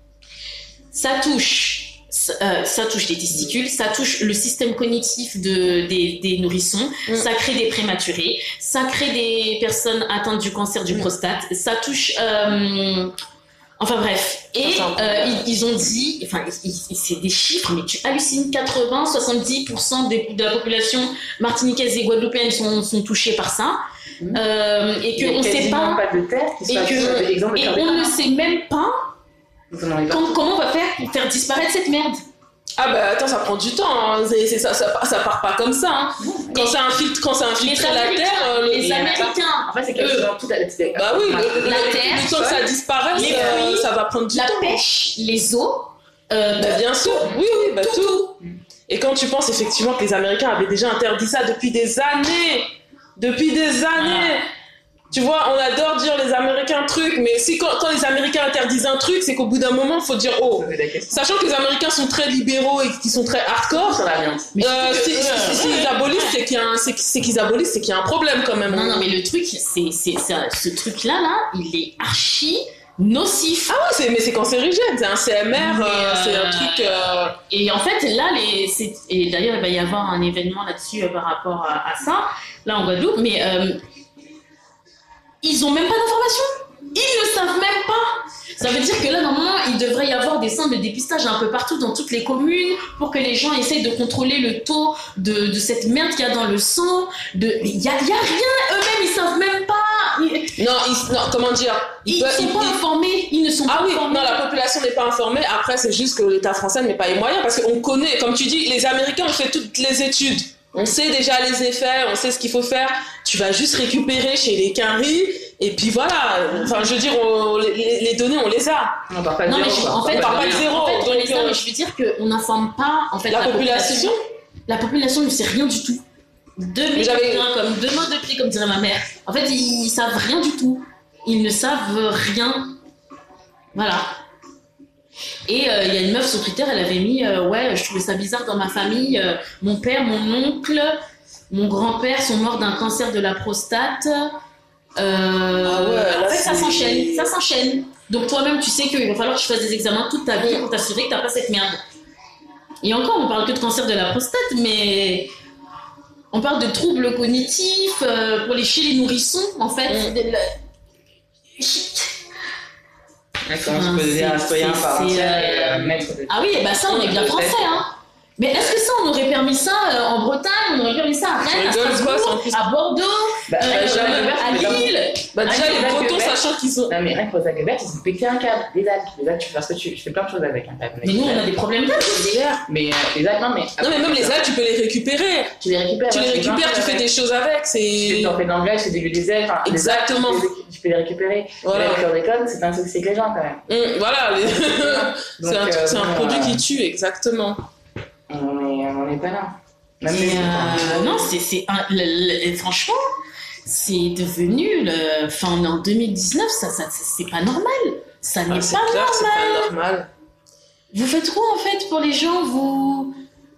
S2: ça touche. Euh, ça touche les testicules, ça touche le système cognitif de, des, des nourrissons, mm. ça crée des prématurés, ça crée des personnes atteintes du cancer du mm. prostate, ça touche... Euh, enfin bref. Et euh, ils, ils ont dit, enfin ils, ils, c'est des chiffres, mais tu hallucines, quatre-vingts à soixante-dix pour cent des, de la population martiniquaise et guadeloupéenne sont, sont touchés par ça. Mm. Euh, et qu'on ne sait pas...
S1: pas de terre qui
S2: et que, et on ne sait même pas Comment, comment on va faire pour faire disparaître cette merde ?
S3: Ah bah attends, ça prend du temps, hein. c'est, c'est, ça, ça, ça part pas comme ça. Hein. Quand c'est infiltré, quand c'est infiltré la terre, euh,
S2: les, les Américains,
S1: en fait c'est que dans toute la,
S3: bah oui, le,
S2: la
S3: le,
S2: terre,
S3: le temps que ça disparaisse,
S2: les fruits,
S3: ça va prendre du
S2: la
S3: temps.
S2: La pêche, les eaux,
S3: euh, bah, bien sûr, oui oui, bah tout. tout. Et quand tu penses effectivement que les Américains avaient déjà interdit ça depuis des années, depuis des années. Ah. Tu vois, on adore dire les Américains trucs, mais si quand, quand les Américains interdisent un truc, c'est qu'au bout d'un moment, il faut dire oh. Sachant que les Américains sont très libéraux et qu'ils sont très hardcore, euh, si, si, si, si ils abolissent, c'est, qu'il y a un, c'est, c'est qu'ils abolissent, c'est qu'il y a un problème quand même.
S2: Non, non, mais le truc, c'est, c'est, c'est ce truc-là, là, il est archi nocif.
S3: Ah ouais, c'est, mais c'est cancérigène, c'est un C M R,
S2: Mais,
S3: euh, c'est un
S2: euh,
S3: truc... Euh...
S2: Et en fait, là, les, c'est, et d'ailleurs, il va y avoir un événement là-dessus euh, par rapport à, à ça, là en Guadeloupe, mais euh, ils ont même pas d'informations. Ils ne savent même pas. Ça veut dire que là, normalement, il devrait y avoir des centres de dépistage un peu partout dans toutes les communes pour que les gens essayent de contrôler le taux de, de cette merde qu'il y a dans le sang. De... Il n'y a, y a rien. Eux-mêmes, ils ne savent même pas. Ils...
S3: Non, ils, non, comment dire
S2: Ils ne sont ils, pas ils... informés. Ils ne sont
S3: ah
S2: pas
S3: oui,
S2: informés.
S3: Non, la population n'est pas informée. Après, c'est juste que l'État français ne met pas les moyens parce qu'on connaît, comme tu dis, les Américains ont fait toutes les études. On sait déjà les effets, on sait ce qu'il faut faire. Tu vas juste récupérer chez les quinries. Et puis voilà, enfin je veux dire, on, les, les données on les a.
S1: On part pas de
S2: non,
S1: zéro.
S2: Mais je, en fait,
S3: on part pas de zéro.
S2: En fait,
S3: donc,
S2: on les a,
S3: euh,
S2: mais je veux dire qu'on n'informe pas en fait,
S3: la,
S2: la
S3: population.
S2: population. La population ne sait rien du tout. Deux mains comme deux mains de pied, comme dirait ma mère. En fait, ils, ils savent rien du tout. Ils ne savent rien. Voilà. Et il euh, y a une meuf sur Twitter, elle avait mis euh, ouais, je trouvais ça bizarre dans ma famille. Euh, mon père, mon oncle, mon grand-père sont morts d'un cancer de la prostate. Euh,
S3: ah ouais,
S2: en fait, ça s'enchaîne, ça s'enchaîne. Donc toi-même, tu sais qu'il va falloir que tu fasses des examens toute ta vie pour t'assurer que t'as pas cette merde. Et encore, on parle que de cancer de la prostate, mais on parle de troubles cognitifs euh, pour les chez les nourrissons, en fait.
S1: Mm. D'accord, je peux devenir un citoyen par entière et euh, maître de...
S2: Ah oui, et bah ça, on est bien français, hein. Mais est-ce que ça, on aurait permis ça euh, en Bretagne, on aurait permis ça à Rennes, à Strasbourg, à Bordeaux,
S1: bah,
S2: euh,
S1: euh,
S2: à Lille?
S3: Bah déjà, les Bretons, sachant qu'ils sont...
S1: Non mais rien que aux Agobert, ils ont pété un câble. Les algues, les algues, tu fais parce que tu, tu fais plein de choses avec un câble.
S2: Mais nous, on a des problèmes d'algues.
S1: Mais euh, les algues, non mais...
S3: Non mais même les algues, tu peux les récupérer.
S1: Tu les récupères.
S3: Tu les récupères, tu fais des choses avec, c'est...
S1: Tu en fais de l'engrais, tu fais des huiles des ailes.
S3: Exactement.
S1: Tu peux les récupérer.
S3: Voilà.
S1: Le chlordécone, c'est un toxique les gens quand même.
S3: Mmh, voilà. Les... c'est un, euh, c'est un produit euh... qui tue, exactement.
S1: On est, on est pas là.
S2: Même les... euh, non, c'est, c'est un, le, le, franchement, c'est devenu, le, enfin, on est en deux mille dix-neuf, ça, ça, c'est pas normal. Ça
S3: ah,
S2: n'est
S3: c'est
S2: pas
S3: clair,
S2: normal.
S3: C'est pas normal.
S2: Vous faites quoi en fait pour les gens, vous?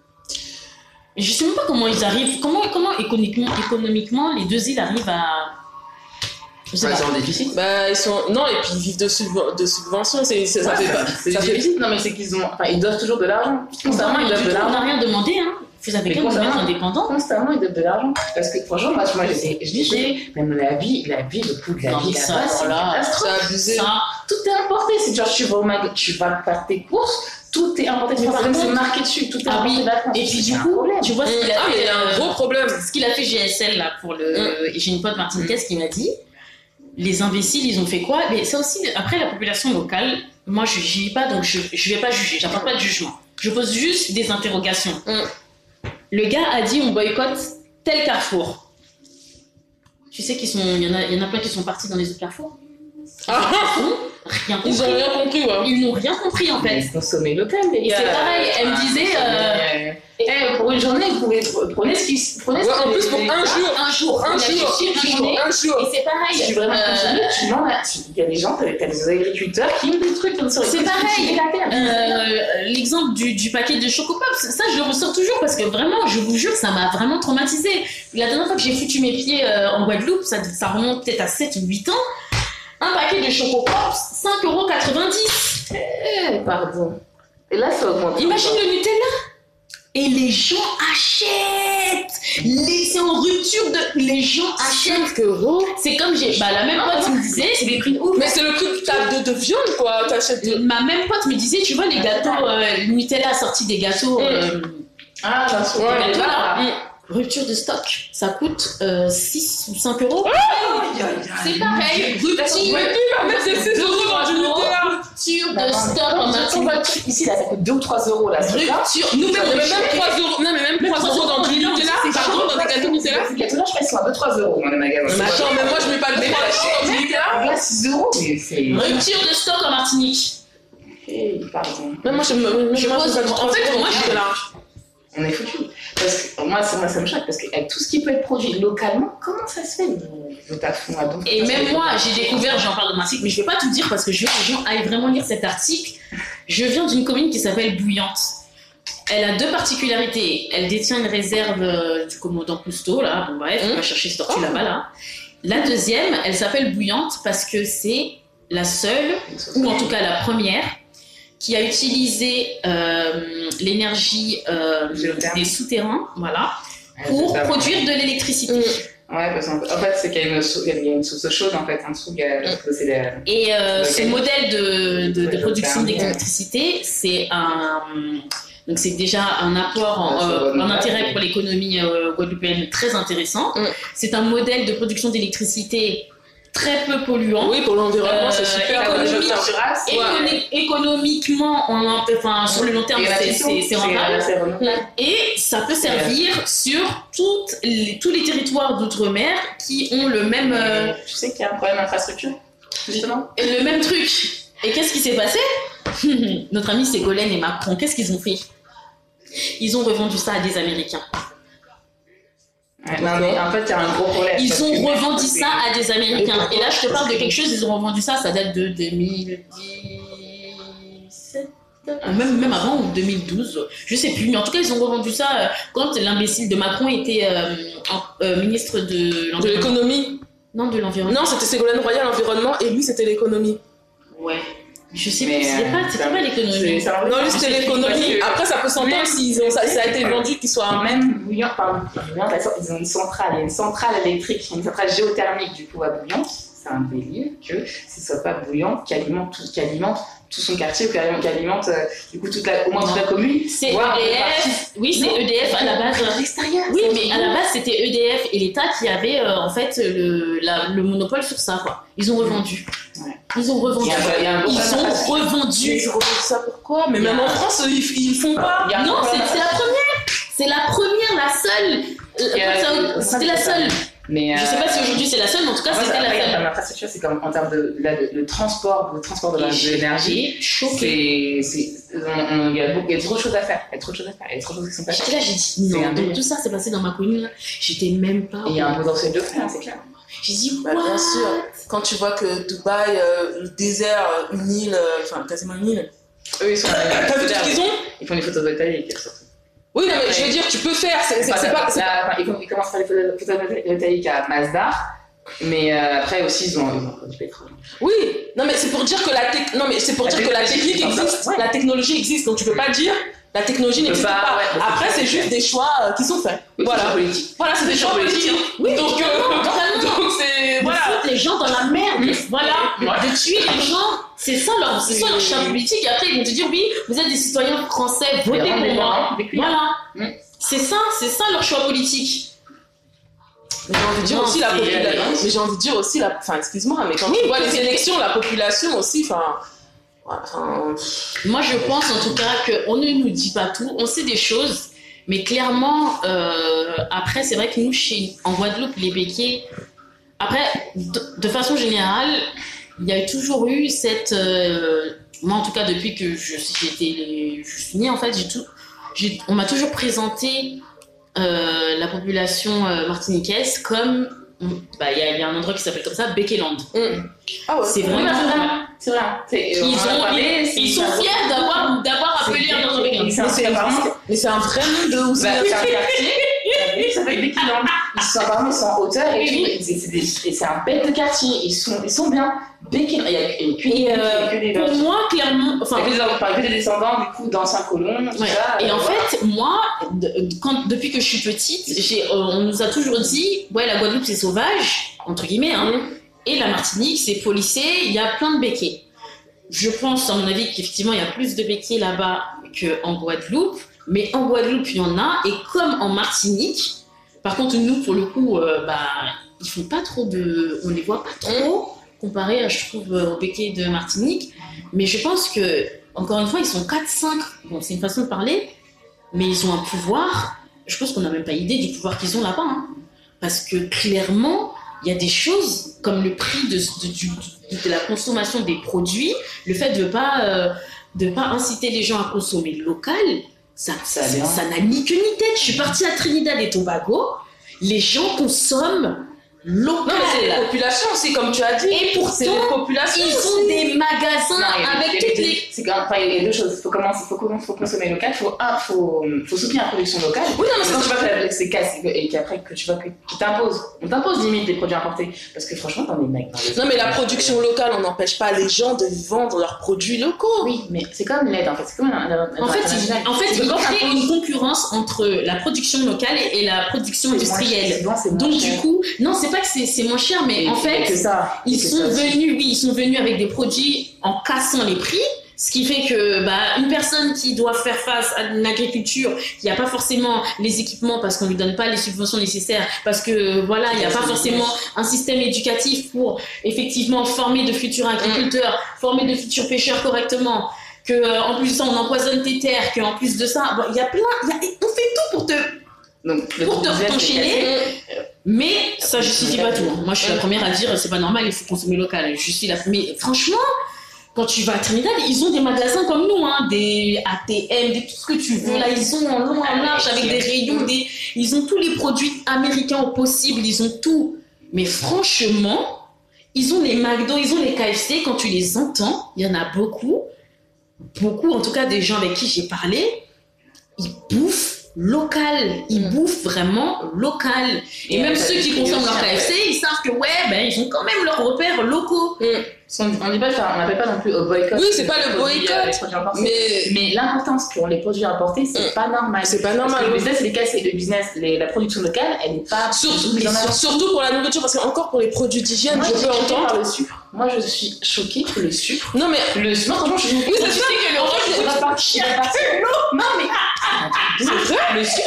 S2: Je sais même pas comment ils arrivent, comment, comment économiquement, économiquement les deux îles arrivent à.
S1: Bah, ils sont en déficit.
S3: Bah, ils sont... Non, et puis ils vivent de, subv... de subventions. C'est, c'est, ça
S1: ouais,
S3: fait pas.
S1: C'est ça fait déficit. Non, mais c'est qu'ils ont. Enfin, ils doivent toujours de l'argent. Constamment, ils doivent de l'argent.
S2: On n'a rien demandé, hein. Vous avez qu'à vous mettre indépendant.
S1: Constamment, ils doivent de l'argent. Parce que franchement, moi, moi je dis, même la vie, la vie, le coût de la
S2: non,
S1: vie,
S2: ça,
S1: là-bas, c'est
S2: là,
S3: c'est abusé.
S1: Ça, tout est importé. C'est genre, tu vas au mag... tu vas faire tes courses. Tout est importé de France, même c'est marqué dessus, tout est
S2: ah
S1: importé
S2: oui.
S1: de la France.
S2: Et puis du coup, tu vois ce qu'il a
S3: ah,
S2: fait.
S3: Il y a un gros problème.
S2: Ce qu'il a fait G S L là pour le.
S3: Mm.
S2: J'ai une pote martiniquaise qui m'a dit, les imbéciles, ils ont fait quoi? Mais ça aussi, après la population locale, moi je n'y vais pas, donc je je vais pas juger, j'apporte pas de jugement. Je pose juste des interrogations.
S3: Mm.
S2: Le gars a dit on boycotte tel carrefour. Tu sais qu'ils sont, il y en a, il y en a plein qui sont partis dans les autres carrefours.
S3: Ah.
S2: Rien compris.
S3: Ils ont rien compris, ouais.
S2: Ils n'ont rien compris en fait.
S1: Ils consommaient local, les gars.
S2: C'est pareil, elle me disait. Euh...
S1: Eh, pour une journée, vous pouvez prenez ce qui prenez
S3: ouais, en plus pour un jour,
S2: un jour,
S3: un jour, un jour, un jour.
S2: Et c'est pareil.
S1: Si tu veux vraiment consommer, tu demandes à... Il y a des gens, t'as des agriculteurs qui ont des trucs comme ça.
S2: C'est pareil. Euh, l'exemple du, du paquet de Chocopops, ça je le ressors toujours parce que vraiment, je vous jure, ça m'a vraiment traumatisée. La dernière fois que j'ai foutu mes pieds euh, en Guadeloupe, ça, ça remonte peut-être à sept ou huit ans. Un paquet de Chocopops, cinq euros quatre-vingt-dix.
S1: Eh, pardon. Et là, ça augmente.
S2: Imagine le Nutella. Et les gens achètent. Les... C'est en rupture de. Les gens achètent.
S3: cinq euros.
S2: C'est comme j'ai. Bah, la même pote me disait, c'est des prix de ouf.
S3: Mais c'est le prix de, de, de viande, quoi. T'achètes de...
S2: Ma même pote me disait, tu vois, les gâteaux. Euh, Nutella a sorti des gâteaux. Euh,
S1: ah, bien sûr.
S2: Ouais, gâteaux, là. Mmh. Rupture de stock, ça coûte euh, six ou cinq euros.
S1: Oh,
S2: c'est pareil, rupture.
S3: C'est six euros dans du Nutella.
S2: Rupture de stock en matière.
S1: Ici, là, ça coûte deux ou trois euros, là.
S2: Rupture.
S3: Nous, même trois euros. Non, mais même trois euros dans du Nutella. Pardon, dans des gâteaux Nutella.
S1: Ces gâteaux-là, je crois qu'ils sont à deux à trois euros dans les magasins.
S3: Mais attends, mais moi, je mets pas le trois euros dans du Nutella.
S1: Là, six euros, mais c'est.
S2: Rupture de stock en Martinique.
S1: Eh, pardon.
S3: Même moi, je me.
S2: Je pose. En fait, moi, je suis là.
S1: On est foutu. Parce que moi, ça, moi, ça me choque parce qu'avec tout ce qui peut être produit localement, comment ça se fait le tafon à donc.
S2: Et même moi, j'ai découvert, j'en parle de ma cycle, mais je vais pas tout dire parce que je veux que les gens aillent vraiment lire cet article. Je viens d'une commune qui s'appelle Bouillante. Elle a deux particularités. Elle détient une réserve euh, du commandant Cousteau, là. Bon, bref, on va chercher ce tortue là-bas, là. La deuxième, elle s'appelle Bouillante parce que c'est la seule, ou en tout cas la première, qui a utilisé euh, l'énergie euh, des souterrains, voilà, pour produire de l'électricité.
S1: Mmh. Ouais, parce qu'en fait, c'est qu'il y a une, il y a une source chaude en fait, en dessous. C'est les...
S2: Et euh, ce modèle de, de, de production d'électricité, c'est un, donc c'est déjà un apport en, euh, en intérêt pour l'économie euh, guadeloupéenne très intéressant. Mmh. C'est un modèle de production d'électricité très peu polluant.
S3: Oui, pour l'environnement, euh, c'est super.
S2: Économique, économique, économiquement, on, enfin, sur le long terme, c'est rentable. Et ça peut servir ouais. sur toutes les, tous les territoires d'outre-mer qui ont le même... Euh,
S1: tu sais qu'il y a un problème d'infrastructure, justement.
S2: Le même truc. Et qu'est-ce qui s'est passé? Notre ami Ségolène et Macron, qu'est-ce qu'ils ont fait? Ils ont revendu ça à des Américains.
S1: Ouais, non, mais en fait, il y a un gros problème.
S2: Ils ont revendu ça à des Américains. Et là, je te parle de quelque chose, ils ont revendu ça, ça date de deux mille dix-sept, même, même avant, ou deux mille douze, je sais plus. Mais en tout cas, ils ont revendu ça quand l'imbécile de Macron était euh, euh, ministre de l'environnement.
S3: De l'économie.
S2: Non, de l'environnement.
S3: Non, c'était Ségolène Royal, l'environnement, et lui, c'était l'économie.
S2: Ouais. Je sais plus, c'était pas, c'était pas l'économie.
S3: Non, lui c'était l'économie. Après, ça peut s'entendre si ça, ça a été vendu qu'il soit un
S1: même Bouillon, pardon, ils ont une centrale, il y a une centrale électrique, une centrale géothermique du coup à Bouillon. C'est un délire que ce soit pas Bouillon qui alimente tout, qui alimente tout son quartier, qui alimente euh, du coup toute la, au moins toute la commune.
S2: C'est E D F. Oui, c'est E D F à la base. Oui, mais à la base c'était E D F et l'État qui avait euh, en fait le, la, le monopole sur ça, quoi. Ils ont revendu. Ouais. Ils ont revendu.
S1: Il y a, il y a
S2: ils ont revendu.
S3: Ils ont revendu ça pourquoi? Mais même en France, ils, ils font pas.
S2: Non, c'est la première. C'est la première, la seule. C'était la seule. Mais euh... je sais pas si aujourd'hui c'est la seule, mais en tout cas ouais, c'était la seule.
S1: L'infrastructure, c'est comme en termes de, là, de, de transport, le transport de l'énergie.
S2: Choqué.
S1: Il y a beaucoup, il y a trop de choses à faire. Il y a trop de choses à faire. Il y a trop de choses qui sont pas faites.
S2: J'étais là, j'ai dit non. Donc tout ça, c'est passé dans ma commune. J'étais même pas.
S1: Et il y a un potentiel de faire, c'est clair.
S2: J'ai dit
S3: bah, bien sûr. Quand tu vois que Dubaï, euh, le désert, une île, enfin euh, quasiment une île.
S1: Eux, ils sont.
S3: T'as vu tout ce qu'ils ont?
S1: Ils font des photovoltaïques surtout.
S3: Oui, non, mais je veux dire, tu peux faire, c'est pas...
S1: Là, enfin, ils commencent à faire les photovoltaïques à Mazda, mais euh, après aussi, ils ont, ils ont du pétrole.
S3: Oui, non, mais c'est pour dire que la, te... non, mais c'est pour la dire que la technique existe, ouais. La technologie existe, donc tu peux pas dire la technologie n'existe pas. pas. Ouais, après, c'est juste des choix euh, qui sont faits.
S1: Oui,
S3: voilà,
S1: politique.
S3: Voilà, c'est des choix politiques.
S2: Oui,
S3: donc, euh, donc c'est...
S2: Voilà. De les gens dans la merde, voilà, ouais. De tuer les gens. C'est ça leur, c'est ça leur choix politique. Et après, ils vont te dire, oui, vous êtes des citoyens français, votez pour moi. Voilà. Mm. C'est ça, c'est ça leur choix politique.
S3: Mais j'ai envie de dire non, aussi la population. Mais j'ai envie de dire aussi la. Enfin, excuse-moi, mais quand oui, tu vois les élections, la population aussi, enfin.
S2: enfin... Moi, je pense en tout cas qu'on ne nous dit pas tout. On sait des choses, mais clairement, euh, après, c'est vrai que nous, chez, en Guadeloupe, les béquets. Après, de, de façon générale, il y a toujours eu cette. Euh, moi, en tout cas, depuis que je, j'étais, je suis née, en fait, j'ai tout, j'ai, on m'a toujours présenté euh, la population euh, martiniquaise comme. Bah, il y, y a un endroit qui s'appelle comme ça, Békéland. Mmh.
S3: Ah ouais.
S2: C'est vraiment.
S1: C'est vrai. C'est,
S2: ils, ont, parlé, ils, ils sont fiers d'avoir, d'avoir appelé un endroit Békéland.
S3: Mais c'est un vrai nom de où
S1: c'est un quartier. Ça s'appelle Békéland. Ils sont apparemment ils sont en hauteur et tout. Et c'est, des, et c'est un bête de quartier. Ils sont, ils sont bien. Békéland. Il y a, il y a que,
S2: et euh, que des pour moi, clairement. Enfin,
S1: il y a que des, des descendants du coup d'anciens colons.
S2: Ouais. Ça, et euh, en voilà. fait, moi, de, quand, depuis que je suis petite, j'ai, euh, on nous a toujours dit ouais, la Guadeloupe c'est sauvage, entre guillemets, hein, mmh. et la Martinique c'est policé, il y a plein de béquets. Je pense, à mon avis, qu'effectivement, il y a plus de béquets là-bas qu'en Guadeloupe, mais en Guadeloupe, il y en a, et comme en Martinique, par contre, nous, pour le coup, euh, bah, ils font pas trop de. On les voit pas trop, comparé, je trouve, aux béquets de Martinique, mais je pense que, encore une fois, ils sont quatre cinq, bon, c'est une façon de parler, mais ils ont un pouvoir, je pense qu'on n'a même pas idée du pouvoir qu'ils ont là-bas, hein, parce que clairement, il y a des choses comme le prix de, de, de, de la consommation des produits, le fait de ne pas, euh, de pas inciter les gens à consommer local, ça, ça, ça, ça n'a ni queue ni tête. Je suis partie à Trinidad et Tobago, les gens consomment local.
S3: Non, mais c'est les populations aussi, comme tu as dit.
S2: Et pourtant,
S3: c'est les populations
S2: ils ont des magasins non, avec toutes les
S1: c'est enfin, il y a deux choses. Il faut commencer, faut commencer, faut consommer local. Faut un, faut, faut soutenir la production locale.
S3: Oui, non, mais
S1: quand tu vois que c'est casse et qu'après que tu vois que tu t'imposes, on t'impose limite des produits importés. Parce que franchement, t'en es mec.
S3: Non, mais la production locale, on n'empêche pas les gens de vendre leurs produits locaux.
S1: Oui, mais c'est comme l'aide en fait. C'est comme un, un, un
S2: En fait, il, en fait, il crée une concurrence entre la production locale et la production industrielle.
S1: Moins, c'est
S2: Donc
S1: cher.
S2: du coup, non, c'est pas que c'est, c'est moins cher, mais
S1: et
S2: en fait,
S1: que ça.
S2: ils
S1: c'est
S2: sont
S1: ça
S2: venus, oui, ils sont venus avec des produits en cassant les prix. Ce qui fait que bah, une personne qui doit faire face à une agriculture qui n'a pas forcément les équipements parce qu'on lui donne pas les subventions nécessaires, parce que voilà, il n'y a pas forcément un système éducatif pour effectivement former de futurs agriculteurs, mmh. former de futurs pêcheurs correctement, que euh, en plus de ça on empoisonne tes terres, qu'en plus de ça, il bon, y a plein, y a, on fait tout pour te
S1: Donc,
S2: pour te t'enchaîner, mais ça justifie pas tout. Moi, je suis la première à dire c'est pas normal, il faut consommer local. Je suis la mais franchement. Quand tu vas à Trinidad, ils ont des magasins comme nous, hein, des A T M, des tout ce que tu veux. Là, ils ont en long, en large, avec des rayons, des... ils ont tous les produits américains au possible, ils ont tout. Mais franchement, ils ont les McDo, ils ont les K F C. Quand tu les entends, il y en a beaucoup, beaucoup, en tout cas des gens avec qui j'ai parlé, ils bouffent local, ils bouffent vraiment local. Et, Et même ceux qui consomment leur K F C, ils savent que ouais, ben ils ont quand même leurs repères locaux.
S1: Mm. On dit pas, on n'appelle pas non plus au boycott.
S3: Oui, c'est pas le boycott,
S1: mais mais l'importance qu'ont les produits importés, c'est mm. pas normal.
S3: C'est pas normal.
S1: Parce que le business, les cassé, le business, les, la production locale, elle n'est pas
S3: surtout, surtout pour la nourriture, parce qu'encore pour les produits d'hygiène,
S1: moi,
S3: je peux entendre
S1: par le sucre. Moi, je suis choquée que le sucre.
S3: Non mais
S1: le sucre. Non, franchement, je suis.
S3: Oui, c'est ça.
S1: Que le
S3: en fait,
S1: il va partir. Non mais.
S3: C'est vrai.
S1: Le sucre.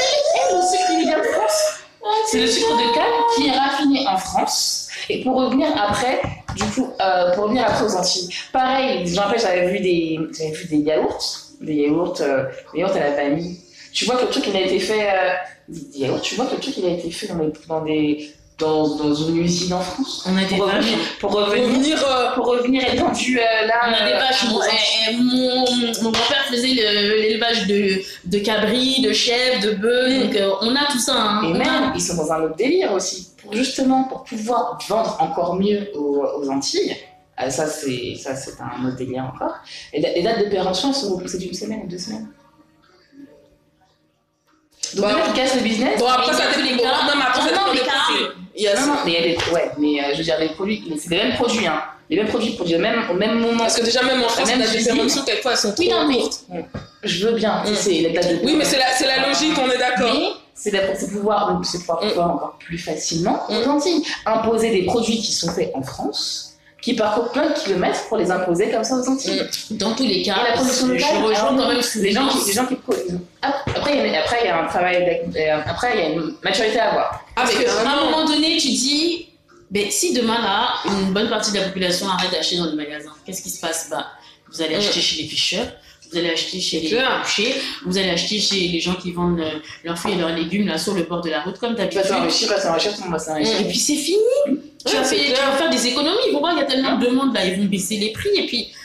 S1: Le sucre, il vient de France. C'est le sucre de canne qui est raffiné en France. Et pour revenir après, du coup, euh, pour revenir après aux Antilles, pareil, je me rappelle, j'avais vu des, j'avais vu des yaourts, des yaourts, euh, des yaourts à la vanille. Tu vois que le truc, il a été fait, euh, des yaourts, tu vois que le truc, il a été fait dans, les, dans des, dans, dans une usine en France.
S2: On a des
S1: pour
S2: vaches.
S1: Revenir, pour revenir, euh, pour revenir être vendu euh, là.
S2: On a des
S1: euh,
S2: vaches. Mon, euh, mon, mon grand-père faisait le, l'élevage de, de cabris, de chèvres, de bœufs. Mm. Donc euh, on a tout ça. Hein.
S1: Et
S2: on
S1: même,
S2: a...
S1: ils sont dans un autre délire aussi. Pour justement, pour pouvoir vendre encore mieux aux, aux Antilles. Euh, ça, c'est, ça, c'est un autre délire encore. Et les dates de péremption sont repoussées d'une semaine ou deux semaines. Donc,
S3: bon,
S1: ils cassent le business.
S3: Bon, après, ça dépend des cas. Non, mais après, ça dépend des produits.
S1: Il y a non, non, mais il y a des, ouais, mais euh, je veux dire, les produits, c'est les mêmes produits, hein. Les mêmes produits produits au même, au même moment.
S3: Parce que déjà, même en France, les dates de péremption, quelquefois, elles sont trop
S1: oui, non, mais,
S3: courtes.
S1: Je veux bien, mm. c'est les dates de
S3: oui, mais c'est la, c'est la logique, on est d'accord.
S1: Mais c'est pour pouvoir, donc, c'est pouvoir, mm. pouvoir encore plus facilement mm. aux Antilles imposer des produits qui sont faits en France, qui parcourent plein de kilomètres pour les imposer comme ça aux Antilles.
S2: Mm. Dans tous les cas,
S1: et la production locale,
S2: je rejoins quand même
S1: les gens qui, les gens qui produisent. Après, il y a, après, il y a un travail, après, il y a une maturité à avoir.
S2: Ah, parce qu'à un moment donné, tu dis, ben, si demain là, une bonne partie de la population arrête d'acheter dans les magasins, qu'est-ce qui se passe? Bah, vous allez acheter mm. chez les pêcheurs. Vous allez acheter chez les bouchers, vous allez acheter chez les gens qui vendent euh, leurs fruits et leurs légumes là sur le bord de la route comme d'habitude.
S1: Tu vas s'enrichir, tu vas s'enrichir, tu vas s'enrichir.
S2: Et puis c'est fini. Mmh. Tu, ouais, vas fait, tu vas faire des économies. Ils vont voir, il y a tellement de demandes là, ils vont baisser les prix et puis.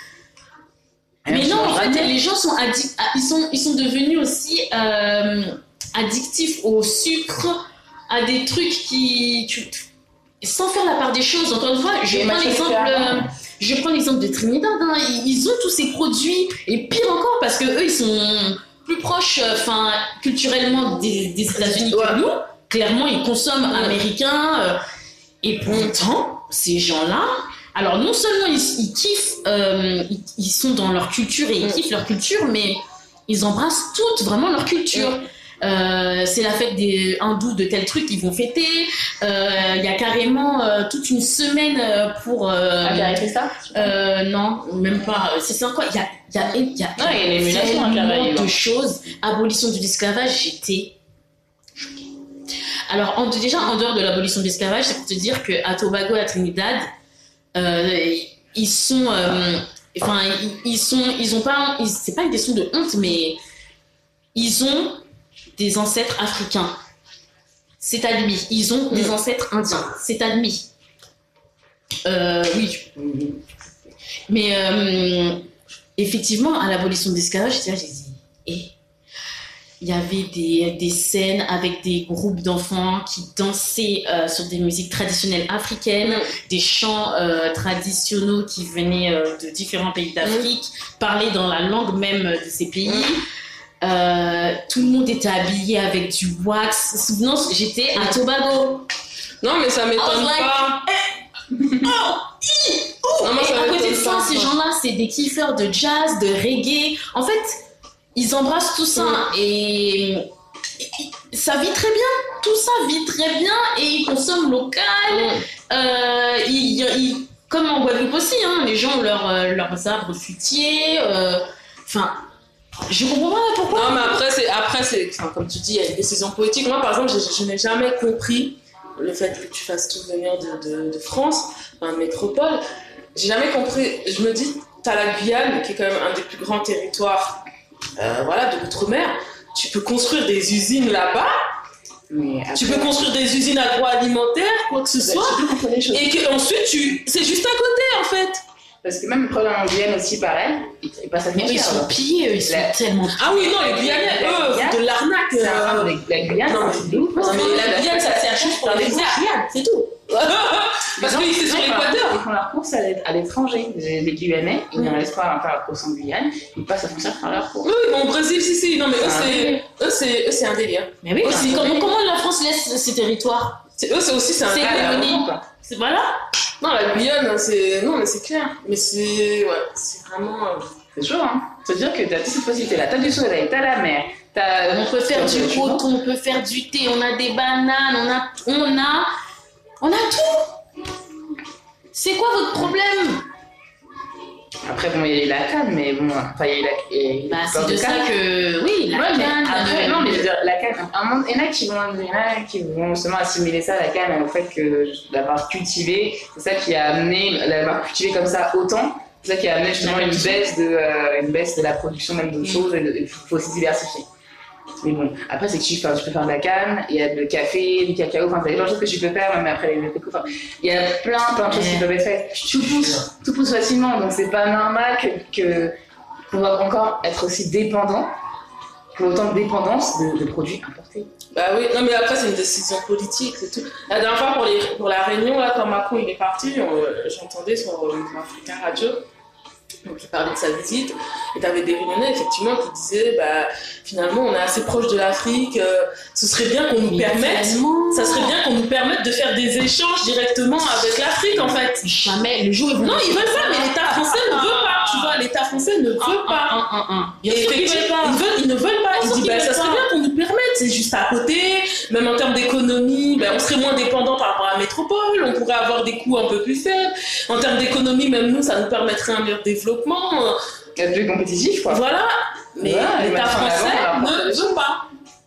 S2: Et mais non, en fait, les gens sont addicts, ils sont, ils sont devenus aussi euh, addictifs au sucre, à des trucs qui, tu, sans faire la part des choses. Encore une fois, je prends l'exemple. Euh, Je prends l'exemple de Trinidad, hein. Ils ont tous ces produits, et pire encore, parce que eux, ils sont plus proches, enfin, euh, culturellement des, des États-Unis que nous. Clairement, ils consomment ouais. américain, euh, et pourtant, ces gens-là, alors non seulement ils, ils kiffent, euh, ils, ils sont dans leur culture et ils ouais. kiffent leur culture, mais ils embrassent toutes vraiment leur culture. Ouais. Euh, c'est la fête des hindous de tel truc qu'ils vont fêter. Il euh, y a carrément euh, toute une semaine pour. Euh,
S1: ah, j'ai fait ça
S2: euh, Non, même pas. C'est, c'est encore. Il y a, y a, y a, y a,
S1: ah, y a l'émulation
S2: tellement de choses. Abolition de l'esclavage, j'étais choquée. Alors, en, déjà, en dehors de l'abolition de l'esclavage, c'est pour te dire qu'à Tobago, à Trinidad, euh, ils sont. Enfin, ils, ils sont. Ils ont pas. Ils, c'est pas une question de honte, mais ils ont des ancêtres africains, c'est admis. Ils ont mmh. des ancêtres indiens, c'est admis. Euh, oui. Mais euh, effectivement, à l'abolition de l'esclavage, j'ai dit, et il y avait des, des scènes avec des groupes d'enfants qui dansaient euh, sur des musiques traditionnelles africaines, mmh. des chants euh, traditionnels qui venaient euh, de différents pays d'Afrique, mmh. parler dans la langue même de ces pays. Mmh. Euh, tout le monde était habillé avec du wax. Souvenons, j'étais à Tobago.
S3: Non, mais ça m'étonne like, pas.
S2: Eh, oh, oh, non, moi, et à côté de ça, ces gens-là, c'est des kiffeurs de jazz, de reggae. En fait, ils embrassent tout ça mmh. et, et ça vit très bien. Tout ça vit très bien et ils consomment local. Mmh. Euh, ils, ils, comme en Guadeloupe aussi, hein, les gens ont leur, euh, leurs arbres fruitiers. Enfin, euh, je comprends pas pourquoi.
S3: Non, mais après, c'est, après c'est, enfin, comme tu dis, il y a une décision politique. Moi, par exemple, je, je n'ai jamais compris le fait que tu fasses tout venir de, de, de France, enfin, métropole. J'ai jamais compris. Je me dis, t'as la Guyane, qui est quand même un des plus grands territoires euh, voilà, de l'outre-mer. Tu peux construire des usines là-bas. Mais après, tu peux construire des usines agroalimentaires, quoi que ce soit. Et qu'ensuite, tu... c'est juste à côté, en fait.
S1: Parce que même le problème en Guyane aussi, pareil, ils passent à venir.
S2: Ils sont pillés, ils sont la... tellement pillés.
S3: Ah oui, non, les Guyanais, eux, c'est de l'arnaque.
S1: C'est un de la Guyane,
S3: non,
S1: c'est ouf.
S3: Non, mais la Guyane, ça sert juste pour les Guyane, c'est tout. Parce que c'est sur l'équateur.
S1: Ils font leur course à l'étranger. Les Guyanais, ils n'en laissent pas faire leur course en Guyane, ils passent à frontière faire leur course.
S3: Oui, mais au Brésil, si, si. Non, mais eux, c'est, eux, c'est, eux, c'est un délire.
S2: Mais oui, aussi, comment, comment la France laisse ses territoires?
S3: C'est, eux, c'est aussi, c'est un
S2: délire. C'est voilà.
S3: Non, la Guyane, c'est. Non, mais c'est clair. Mais c'est. Ouais, c'est vraiment. Euh...
S1: C'est chaud, hein. C'est-à-dire que t'as toutes ces possibilités-là. T'as du soleil, t'as la mer. T'as...
S2: On peut faire du coton, on peut faire du thé, on a des bananes, on a. On a. On a tout. C'est quoi votre problème?
S1: Après, bon, il y a eu la canne, mais bon, enfin, il y a eu la. Il y a
S2: bah, c'est de, de ça que. Oui, la
S1: ouais,
S2: canne.
S1: Après, non, mais je veux dire, la canne, il y en a qui vont, il y en a qui vont seulement assimiler ça, la canne, au fait que l'avoir cultivée, c'est ça qui a amené, l'avoir cultivée comme ça autant, c'est ça qui a amené justement une baisse de, euh, une baisse de la production même d'autres mmh. choses, et il faut aussi diversifier. Mais bon, après, c'est que tu, enfin, tu peux faire de la canne, il y a le café, du cacao, enfin, il y a plein de choses que tu peux faire, même après les cocos. Enfin, il y a plein, plein de choses qui peuvent être faites. Tout pousse, tout pousse facilement, donc c'est pas normal que, que, qu'on va encore être aussi dépendant, qu'il y ait autant de dépendance de, de produits importés.
S3: Bah oui, non, mais après, c'est une décision politique, c'est tout. La dernière fois, pour, les, pour la Réunion, là, quand Macron il est parti, on, j'entendais sur euh, Africa Radio. Donc il parlait de sa visite et t'avais des Réunionnais effectivement qui disaient bah finalement on est assez proche de l'Afrique, euh, ce serait bien qu'on nous permette, ça serait bien qu'on nous permette de faire des échanges directement avec l'Afrique en fait.
S2: Jamais le jour où
S3: non ils veulent pas, mais l'État français ne veut pas, tu vois, l'État français ne veut pas. Bien sûr qu'ils veulent pas. Ils veulent, ils ne veulent pas. Ils disent bah ça serait bien qu'on nous permette, c'est juste à côté. Même en termes d'économie, bah, on serait moins dépendant par rapport à la métropole, on pourrait avoir des coûts un peu plus faibles. En termes d'économie, même nous, ça nous permettrait un meilleur développement.
S1: Être plus compétitif, quoi.
S3: Voilà, mais voilà, l'État français ne veut pas.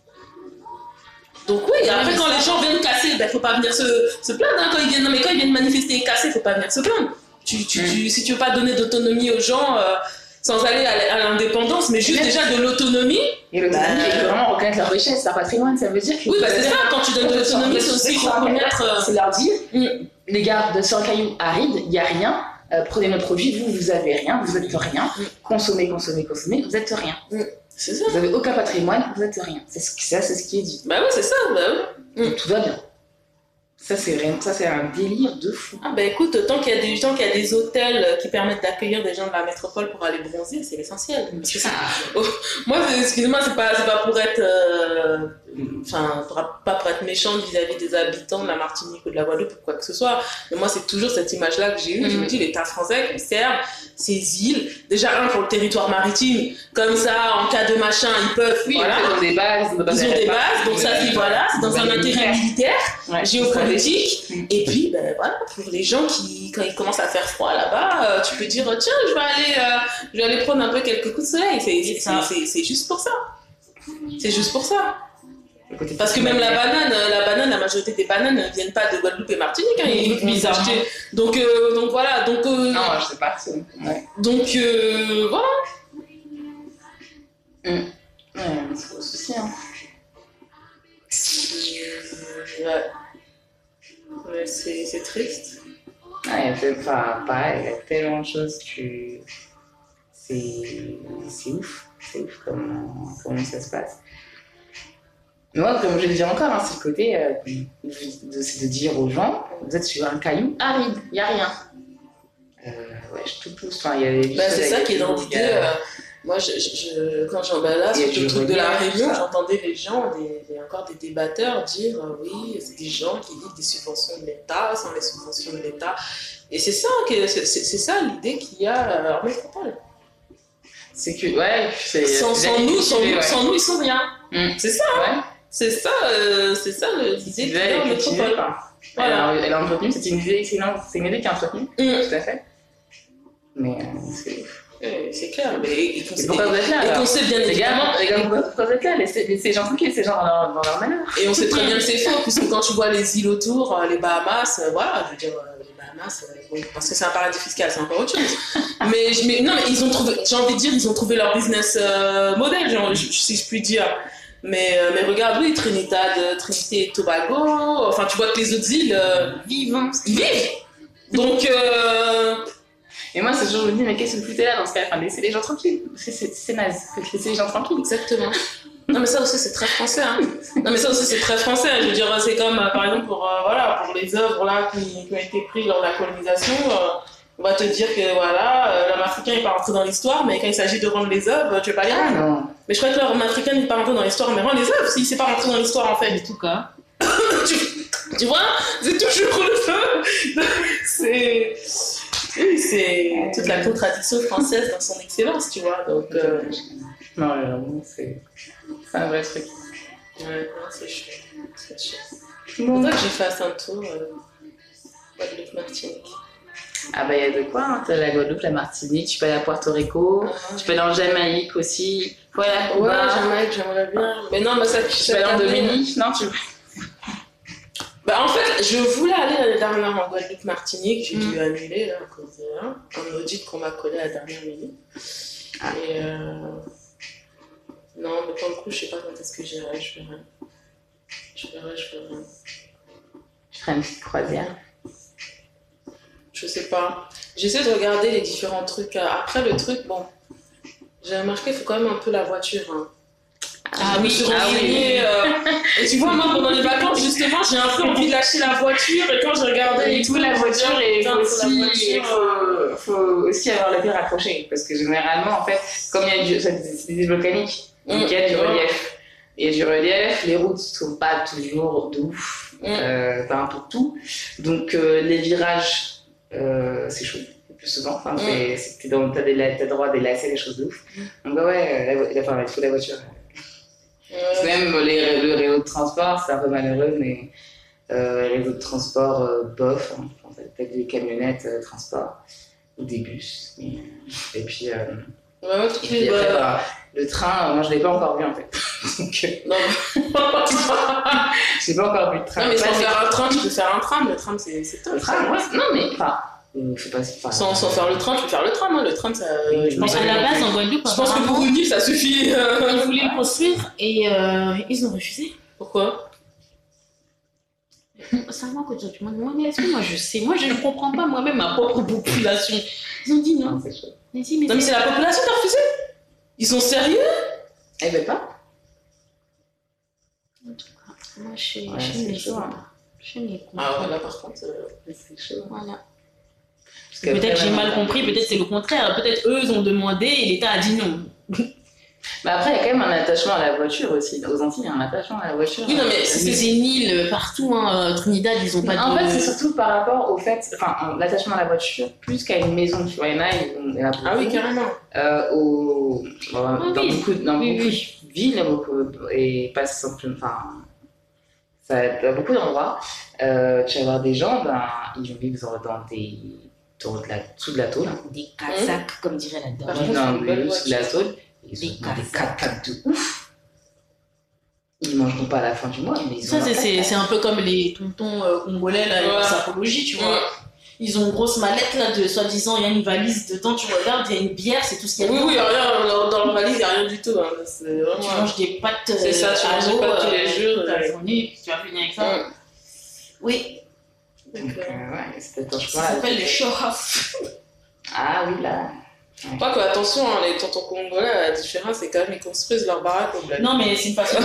S3: Donc oui, après quand les gens viennent casser, il ben, ne faut pas venir se, se plaindre. Hein, quand, ils viennent, non, mais quand ils viennent manifester et casser, il ne faut pas venir se plaindre. Tu, tu, mm. tu, si tu ne veux pas donner d'autonomie aux gens, euh, sans aller à l'indépendance, mais juste déjà de l'autonomie.
S1: Et l'autonomie, bah, il faut vraiment reconnaître leur richesse, leur patrimoine, ça veut dire que...
S3: Oui, bah c'est ça, quand tu donnes de l'autonomie, c'est aussi reconnaître... Euh...
S1: C'est leur dire, mm. les gars, de sur un caillou aride, il n'y a rien. Euh, prenez notre produit, vous, vous avez rien, vous êtes rien. Mm. Consommez, consommez, consommez, vous êtes rien.
S3: Mm. C'est ça.
S1: Vous n'avez aucun patrimoine, vous êtes rien. C'est, ça, c'est ce qui est dit.
S3: Bah oui, c'est ça, bah oui.
S1: Mm. Tout va bien. Ça c'est, rien, ça, c'est un délire de fou.
S3: Ah bah écoute, tant qu'il y a des gens, qu'il y a des hôtels qui permettent d'accueillir des gens de la métropole pour aller bronzer, c'est l'essentiel. Parce que ça... oh, moi, excusez-moi, c'est pas, c'est pas pour être... Euh... Enfin, pas pour être méchante vis-à-vis des habitants de la Martinique ou de la Guadeloupe ou quoi que ce soit, mais moi c'est toujours cette image-là que j'ai eue. Mm-hmm. Je me dis, l'État français conserve ces îles, déjà un pour le territoire maritime, comme ça, en cas de machin, ils peuvent,
S1: oui,
S3: voilà,
S1: ils ont des bases,
S3: ils ont des bases, donc ça c'est voilà, c'est dans un intérêt militaire, ouais, géopolitique, mm-hmm. et puis ben voilà, pour les gens qui, quand il commence à faire froid là-bas, euh, tu peux dire tiens, je vais aller, euh, je vais aller prendre un peu quelques coups de soleil, c'est, c'est, c'est, c'est, c'est juste pour ça, c'est juste pour ça. Parce que même la banane, la banane, la majorité des bananes ne viennent pas de Guadeloupe et Martinique, hein, ils vont acheter. Donc, euh, donc voilà, donc. Euh,
S1: non, je sais pas. C'est... Ouais.
S3: Donc euh, voilà.
S1: Mm. Ouais, c'est pas un souci. Hein.
S3: Ouais. Ouais, c'est, c'est triste.
S1: Ouais, c'est pas pareil, il y a tellement de choses que c'est, c'est ouf, c'est ouf comment, comment ça se passe. Mais moi, comme je le dis encore, hein, c'est le côté euh, de, de, c'est de dire aux gens, vous êtes sur un caillou aride, il n'y a rien. Euh, ouais, je te pousse. Enfin, y a
S3: bah, c'est ça qui est dans l'idée. Euh, moi, je, je, je, quand j'en bah là, sur le truc de la Réunion, j'entendais les gens, des, des, encore des débatteurs dire euh, oui, c'est des gens qui vivent des subventions de l'État, sans les subventions de l'État. Et c'est ça, que, c'est, c'est, c'est ça l'idée qu'il y a en métropole.
S1: C'est que, ouais, c'est.
S3: Sans, sans, nous, sans, ouais. sans nous, ils sont rien.
S1: Mm.
S3: C'est ça,
S1: ouais.
S3: hein. C'est ça, euh, c'est ça l'idée qu'il y a en métropole.
S1: Voilà. Elle a entretenu, c'est une idée, c'est une, c'est une idée qui est entretenue, mm. tout à fait. Mais euh, c'est.
S3: Ouais, c'est clair, mais et, et,
S1: et pourquoi vous êtes là?
S3: Et qu'on sait bien évidemment.
S1: Les gars, pourquoi vous êtes là? Laissez, laissez les gens tranquilles, ces gens dans leur, dans leur malheur.
S3: Et on sait très bien que c'est faux, puisque quand tu vois les îles autour, les Bahamas, voilà, je veux dire, les Bahamas, bon, parce que c'est un paradis fiscal, c'est encore autre chose. mais, mais non, mais ils ont trouvé, j'ai envie de dire, ils ont trouvé leur business euh, modèle, genre, si je puis dire. Mais, euh, mais regarde, oui, Trinidad, Trinité et Tobago, enfin, tu vois que les autres îles euh, vivent, ils vivent. Donc. Euh,
S1: Et moi, c'est toujours, je me dis, mais qu'est-ce que vous foutez là dans ce cas? Enfin, laissez les gens tranquilles. C'est, c'est, c'est naze. Laissez les gens tranquilles.
S3: Exactement. Non, mais ça aussi, c'est très français. Hein. Non, mais ça aussi, c'est très français. Je veux dire, c'est comme, euh, par exemple, pour, euh, voilà, pour les œuvres là, qui, qui ont été prises lors de la colonisation. Euh, on va te dire que voilà, euh, l'homme africain n'est pas rentré dans l'histoire, mais quand il s'agit de rendre les œuvres, tu veux pas les rendre.
S1: Ah, non.
S3: Mais je crois que l'homme africain n'est pas rentré dans l'histoire, mais rend les œuvres s'il ne s'est pas rentré dans l'histoire, en fait.
S2: En tout cas.
S3: tu, tu vois, c'est toujours le C'est. Oui, c'est toute la contradiction française dans son excellence, tu vois. Donc, euh...
S1: non, vraiment, c'est... c'est un vrai truc.
S3: Ouais, non, c'est chaud. C'est chaud. C'est pour ça que j'ai fait un tour euh... Guadeloupe, Martinique.
S1: Ah bah il y a de quoi, hein. T'as la Guadeloupe, la Martinique, tu peux aller à Puerto Rico, uh-huh. tu peux aller en Jamaïque aussi. Faut aller à Cuba.
S3: Ouais, Jamaïque, j'aimerais bien. Mais non, mais ça,
S1: tu peux aller en Dominique, non tu...
S3: Bah en fait, je voulais aller l'année dernière en Guadeloupe, Martinique, j'ai mmh. dû annuler là, à cause d'un audit qu'on m'a collé à la dernière minute. Ah. Et euh... non, mais pour le coup, je sais pas quand est-ce que j'irai, je verrai. Je verrai, je verrai.
S1: Je ferai une petite croisière.
S3: Je sais pas. J'essaie de regarder les différents trucs. Après, le truc, bon, j'ai remarqué qu'il faut quand même un peu la voiture. Hein.
S2: Ah oui,
S3: ah oui. Euh, et tu vois, moi, pendant les vacances, justement, j'ai un peu envie de lâcher la voiture. Et quand je regardais
S1: et tout, la voiture, il faut, aussi, faut, faut aussi avoir le pied raccroché. Parce que généralement, en fait, comme il y a du, c'est des volcaniques, donc il y a du relief. Il y a du relief, les routes ne sont pas toujours de ouf, mm. euh, pas un peu de tout. Donc, euh, les virages, euh, c'est chaud. Plus souvent, enfin, mm. c'est, c'est, t'as, t'as, des, t'as droit à délacer les choses de ouf. Donc, ouais, la, enfin, il faut la voiture. Ouais. Même les, le réseau de transport, c'est un peu malheureux, mais euh, les réseaux de transport, euh, bof, hein, peut-être des camionnettes euh, transport ou des bus. Mais, et puis, euh,
S3: ouais,
S1: et puis après, bah, bah, le train, moi je ne l'ai pas encore vu en fait. Donc, non, je n'ai pas encore vu le train.
S3: Non, mais sans faire un train, tu peux faire un tram. Le tram, c'est, c'est top.
S1: Le tram, ouais. Non, mais enfin. Faut pas, pas,
S3: sans, sans faire le train, tu peux faire le tram. Hein. Le tram, ça.
S2: Oui, je pense à la base, en Guadeloupe,
S3: je pense que pour une île, ça suffit.
S2: Euh... Ils voulaient le construire et euh, ils ont refusé.
S3: Pourquoi?
S2: C'est à moi que tu me demandes. Moi, mais est-ce que moi je sais? Moi, je ne comprends pas moi-même ma propre population. Ils ont dit non.
S1: Non, c'est chaud.
S2: Mais si, mais
S3: non, mais c'est la population qui a refusé. Ils sont sérieux?
S1: Elle veut pas.
S2: En tout cas, moi, je sais.
S1: Ouais, c'est chaud. Hein.
S2: Je n'ai pas.
S3: Ah, voilà, par contre, euh,
S1: c'est chaud.
S2: Voilà. Peut-être j'ai mal compris, peut-être c'est le contraire. Peut-être eux ont demandé et l'État a dit non.
S1: Mais après, il y a quand même un attachement à la voiture aussi. Aux Antilles, il y a un attachement à la voiture.
S2: Oui, non, mais c'est, c'est une île partout. Hein. Trinidad, ils ont pas de.
S1: En fait, c'est surtout par rapport au fait. Enfin, l'attachement à la voiture, plus qu'à une maison. Tu vois, il y en a, il y en a beaucoup.
S3: Ah oui, carrément.
S1: Euh, au, bon,
S2: ah,
S1: dans
S2: oui.
S1: beaucoup, dans
S2: oui,
S1: beaucoup
S2: oui.
S1: de villes, beaucoup, et pas simplement. Enfin, ça, dans beaucoup d'endroits, euh, tu vas voir des gens, ben, ils vont vivre dans des. Dans de la, sous de la tôle.
S2: Des casaques, mmh. comme dirait la dame.
S1: Dans des sous de la tôle. Ils des quatre-quatre de ouf. Ils mangeront pas à la fin du mois, mais ils
S2: ça,
S1: ont
S2: c'est, c'est, c'est un peu comme les tontons euh, congolais, là, ouais. En sapologie, tu vois. Ouais. Ils ont une grosse mallette, là, de soi-disant, il y a une valise dedans, tu regardes, il y a une bière, c'est tout ce qu'il y a.
S3: Oui, oui, il y a rien, dans, dans la valise, il n'y a rien du tout. Hein. C'est vraiment...
S2: Tu manges des pâtes.
S3: C'est ça, tu manges des pâtes tous les jours.
S2: Toute la journée, puis tu vas finir avec ça.
S3: Ouais.
S2: Oui.
S1: Donc, euh, ouais, c'était ton choix.
S2: Ça s'appelle le show-off.
S1: Ah oui, là.
S3: Ouais. Pas que, attention, hein, les tontons congolais, la différence, c'est quand même ils construisent leur baraque au bled.
S2: Non, mais c'est une façon.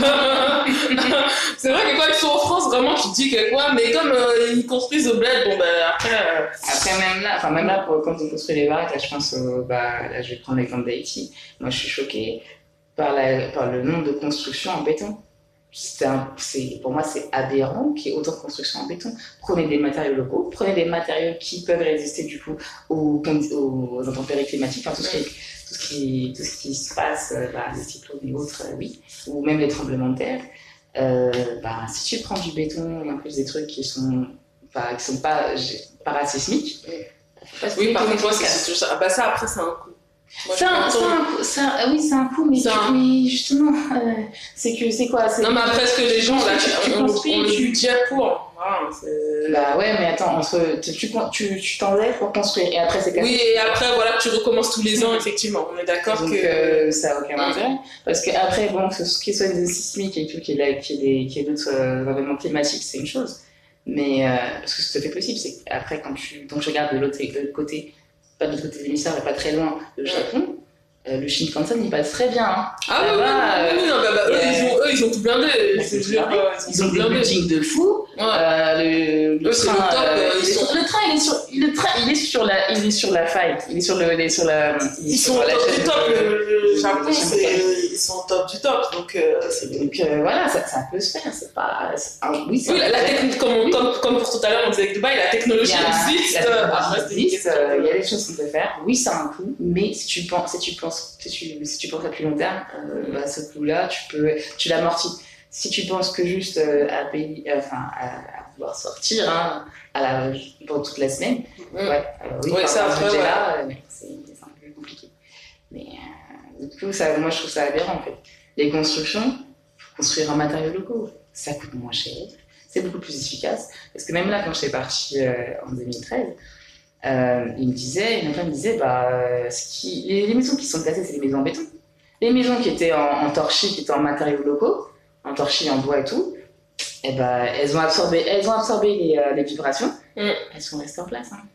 S3: C'est vrai que quand ils sont en France, vraiment, tu te dis que quoi, mais comme euh, ils construisent au bled, bon, ben après. Euh...
S1: Après, même là, enfin, même là, pour, quand on construit les baraques, là, je pense, euh, bah, là, je vais prendre l'exemple d'Haïti. Moi, je suis choquée par, la, par le nombre de constructions en béton. C'est un, c'est, pour moi, c'est aberrant qu'il y ait autant de constructions en béton. Prenez des matériaux locaux, prenez des matériaux qui peuvent résister du coup aux, aux intempéries climatiques, enfin, tout, ce qui, tout, ce qui, tout ce qui se passe, bah, les cyclones et autres, euh, oui, ou même les tremblements de terre. Euh, bah, si tu prends du béton et en plus des trucs qui sont, bah, qui sont pas parasismiques,
S3: oui, par contre, c'est ça. Bah, ça, après, c'est un coup. Moi,
S1: c'est un, un, c'est un, oui, c'est un coup, mais, tu, un... mais justement, euh, c'est que c'est quoi c'est
S3: non, mais après, ce que les gens, là,
S1: tu, tu
S3: on,
S1: construis,
S3: on, on
S1: tu...
S3: le budget pour. Voilà,
S1: bah ouais, mais attends, entre, tu, tu, tu t'enlèves pour construire, et après, c'est cassé.
S3: Oui, et après, voilà, tu recommences tous les ans, effectivement. On est d'accord
S1: donc,
S3: que.
S1: Euh, ça n'a aucun intérêt. Parce qu'après, bon, que ce qui soit des sismiques et tout, qu'il y ait, qu'il y ait, qu'il y ait d'autres euh, événements climatiques, c'est une chose. Mais, euh, parce que c'est tout à fait possible, c'est qu'après, quand tu, donc, je regarde de l'autre côté, pas de l'autre côté de l'hémisphère, mais pas très loin, le Japon. Euh, le Shinkansen il passe très bien. Hein.
S3: Ah oui, oui, oui, non, bah, bah, eux, ils ont, eux ils ont tout blindé.
S1: Bah, c'est dire, euh, ils, ils ont des buildings de fou. Ouais. Euh, le, le, train, le, top, euh, ils sont... le train, il est sur, le train, il est sur la, il est sur la faille. Il est sur le, il est sur la.
S3: Ils sont au top du top. Le Japon, ils sont au top du top. Donc, euh,
S1: donc euh, voilà, ça, ça peut se faire. C'est pas. Ah, oui,
S3: oui, la, la technique, comme, comme, comme pour tout à l'heure, on disait avec Dubaï, la technologie
S1: a,
S3: existe.
S1: La technologie existe. Euh, il y a des choses qu'on peut faire. Oui, ça a un coût, mais si tu penses, si tu penses, si tu, si tu penses à plus long terme, euh, bah, ce coût-là, tu peux, tu l'amortis. Si tu penses que juste euh, à payer, euh, enfin, à, à pouvoir sortir, hein, à la, pour toute la semaine, mmh. ouais, euh, oui,
S3: ouais, ça,
S1: ce budget-là,
S3: ouais.
S1: euh, c'est, c'est un peu compliqué. Mais euh, du coup, ça, moi, je trouve ça aberrant, en fait. Les constructions, il faut construire en matériaux locaux. Ça coûte moins cher, c'est beaucoup plus efficace. Parce que même là, quand j'étais partie euh, en deux mille treize, euh, il me disait, une femme me disait, bah, ce qui, les, les maisons qui sont classées, c'est les maisons en béton. Les maisons qui étaient en, en torchis, qui étaient en matériaux locaux, en torchis, en bois et tout, et ben, elles ont absorbé, elles ont absorbé les, euh, les vibrations, mm. elles sont restées en place. Hein.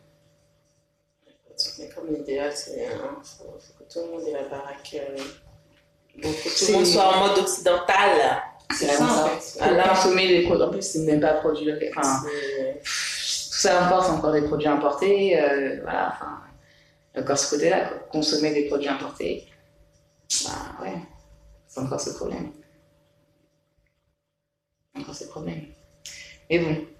S3: Mais comme l'idéal, c'est hein, faut, faut que tout le monde ait la baraque, euh, donc faut que tout le monde soit en mode occidental.
S1: C'est vraiment ça. ça. En fait. À consommer des produits, en plus, c'est même pas produits locaux. Enfin, tout ça encore, c'est encore des produits importés. Euh, voilà, enfin, encore ce côté-là, quoi. Consommer des produits importés, bah ouais, c'est encore ce problème. Encore ce problème. Mais bon.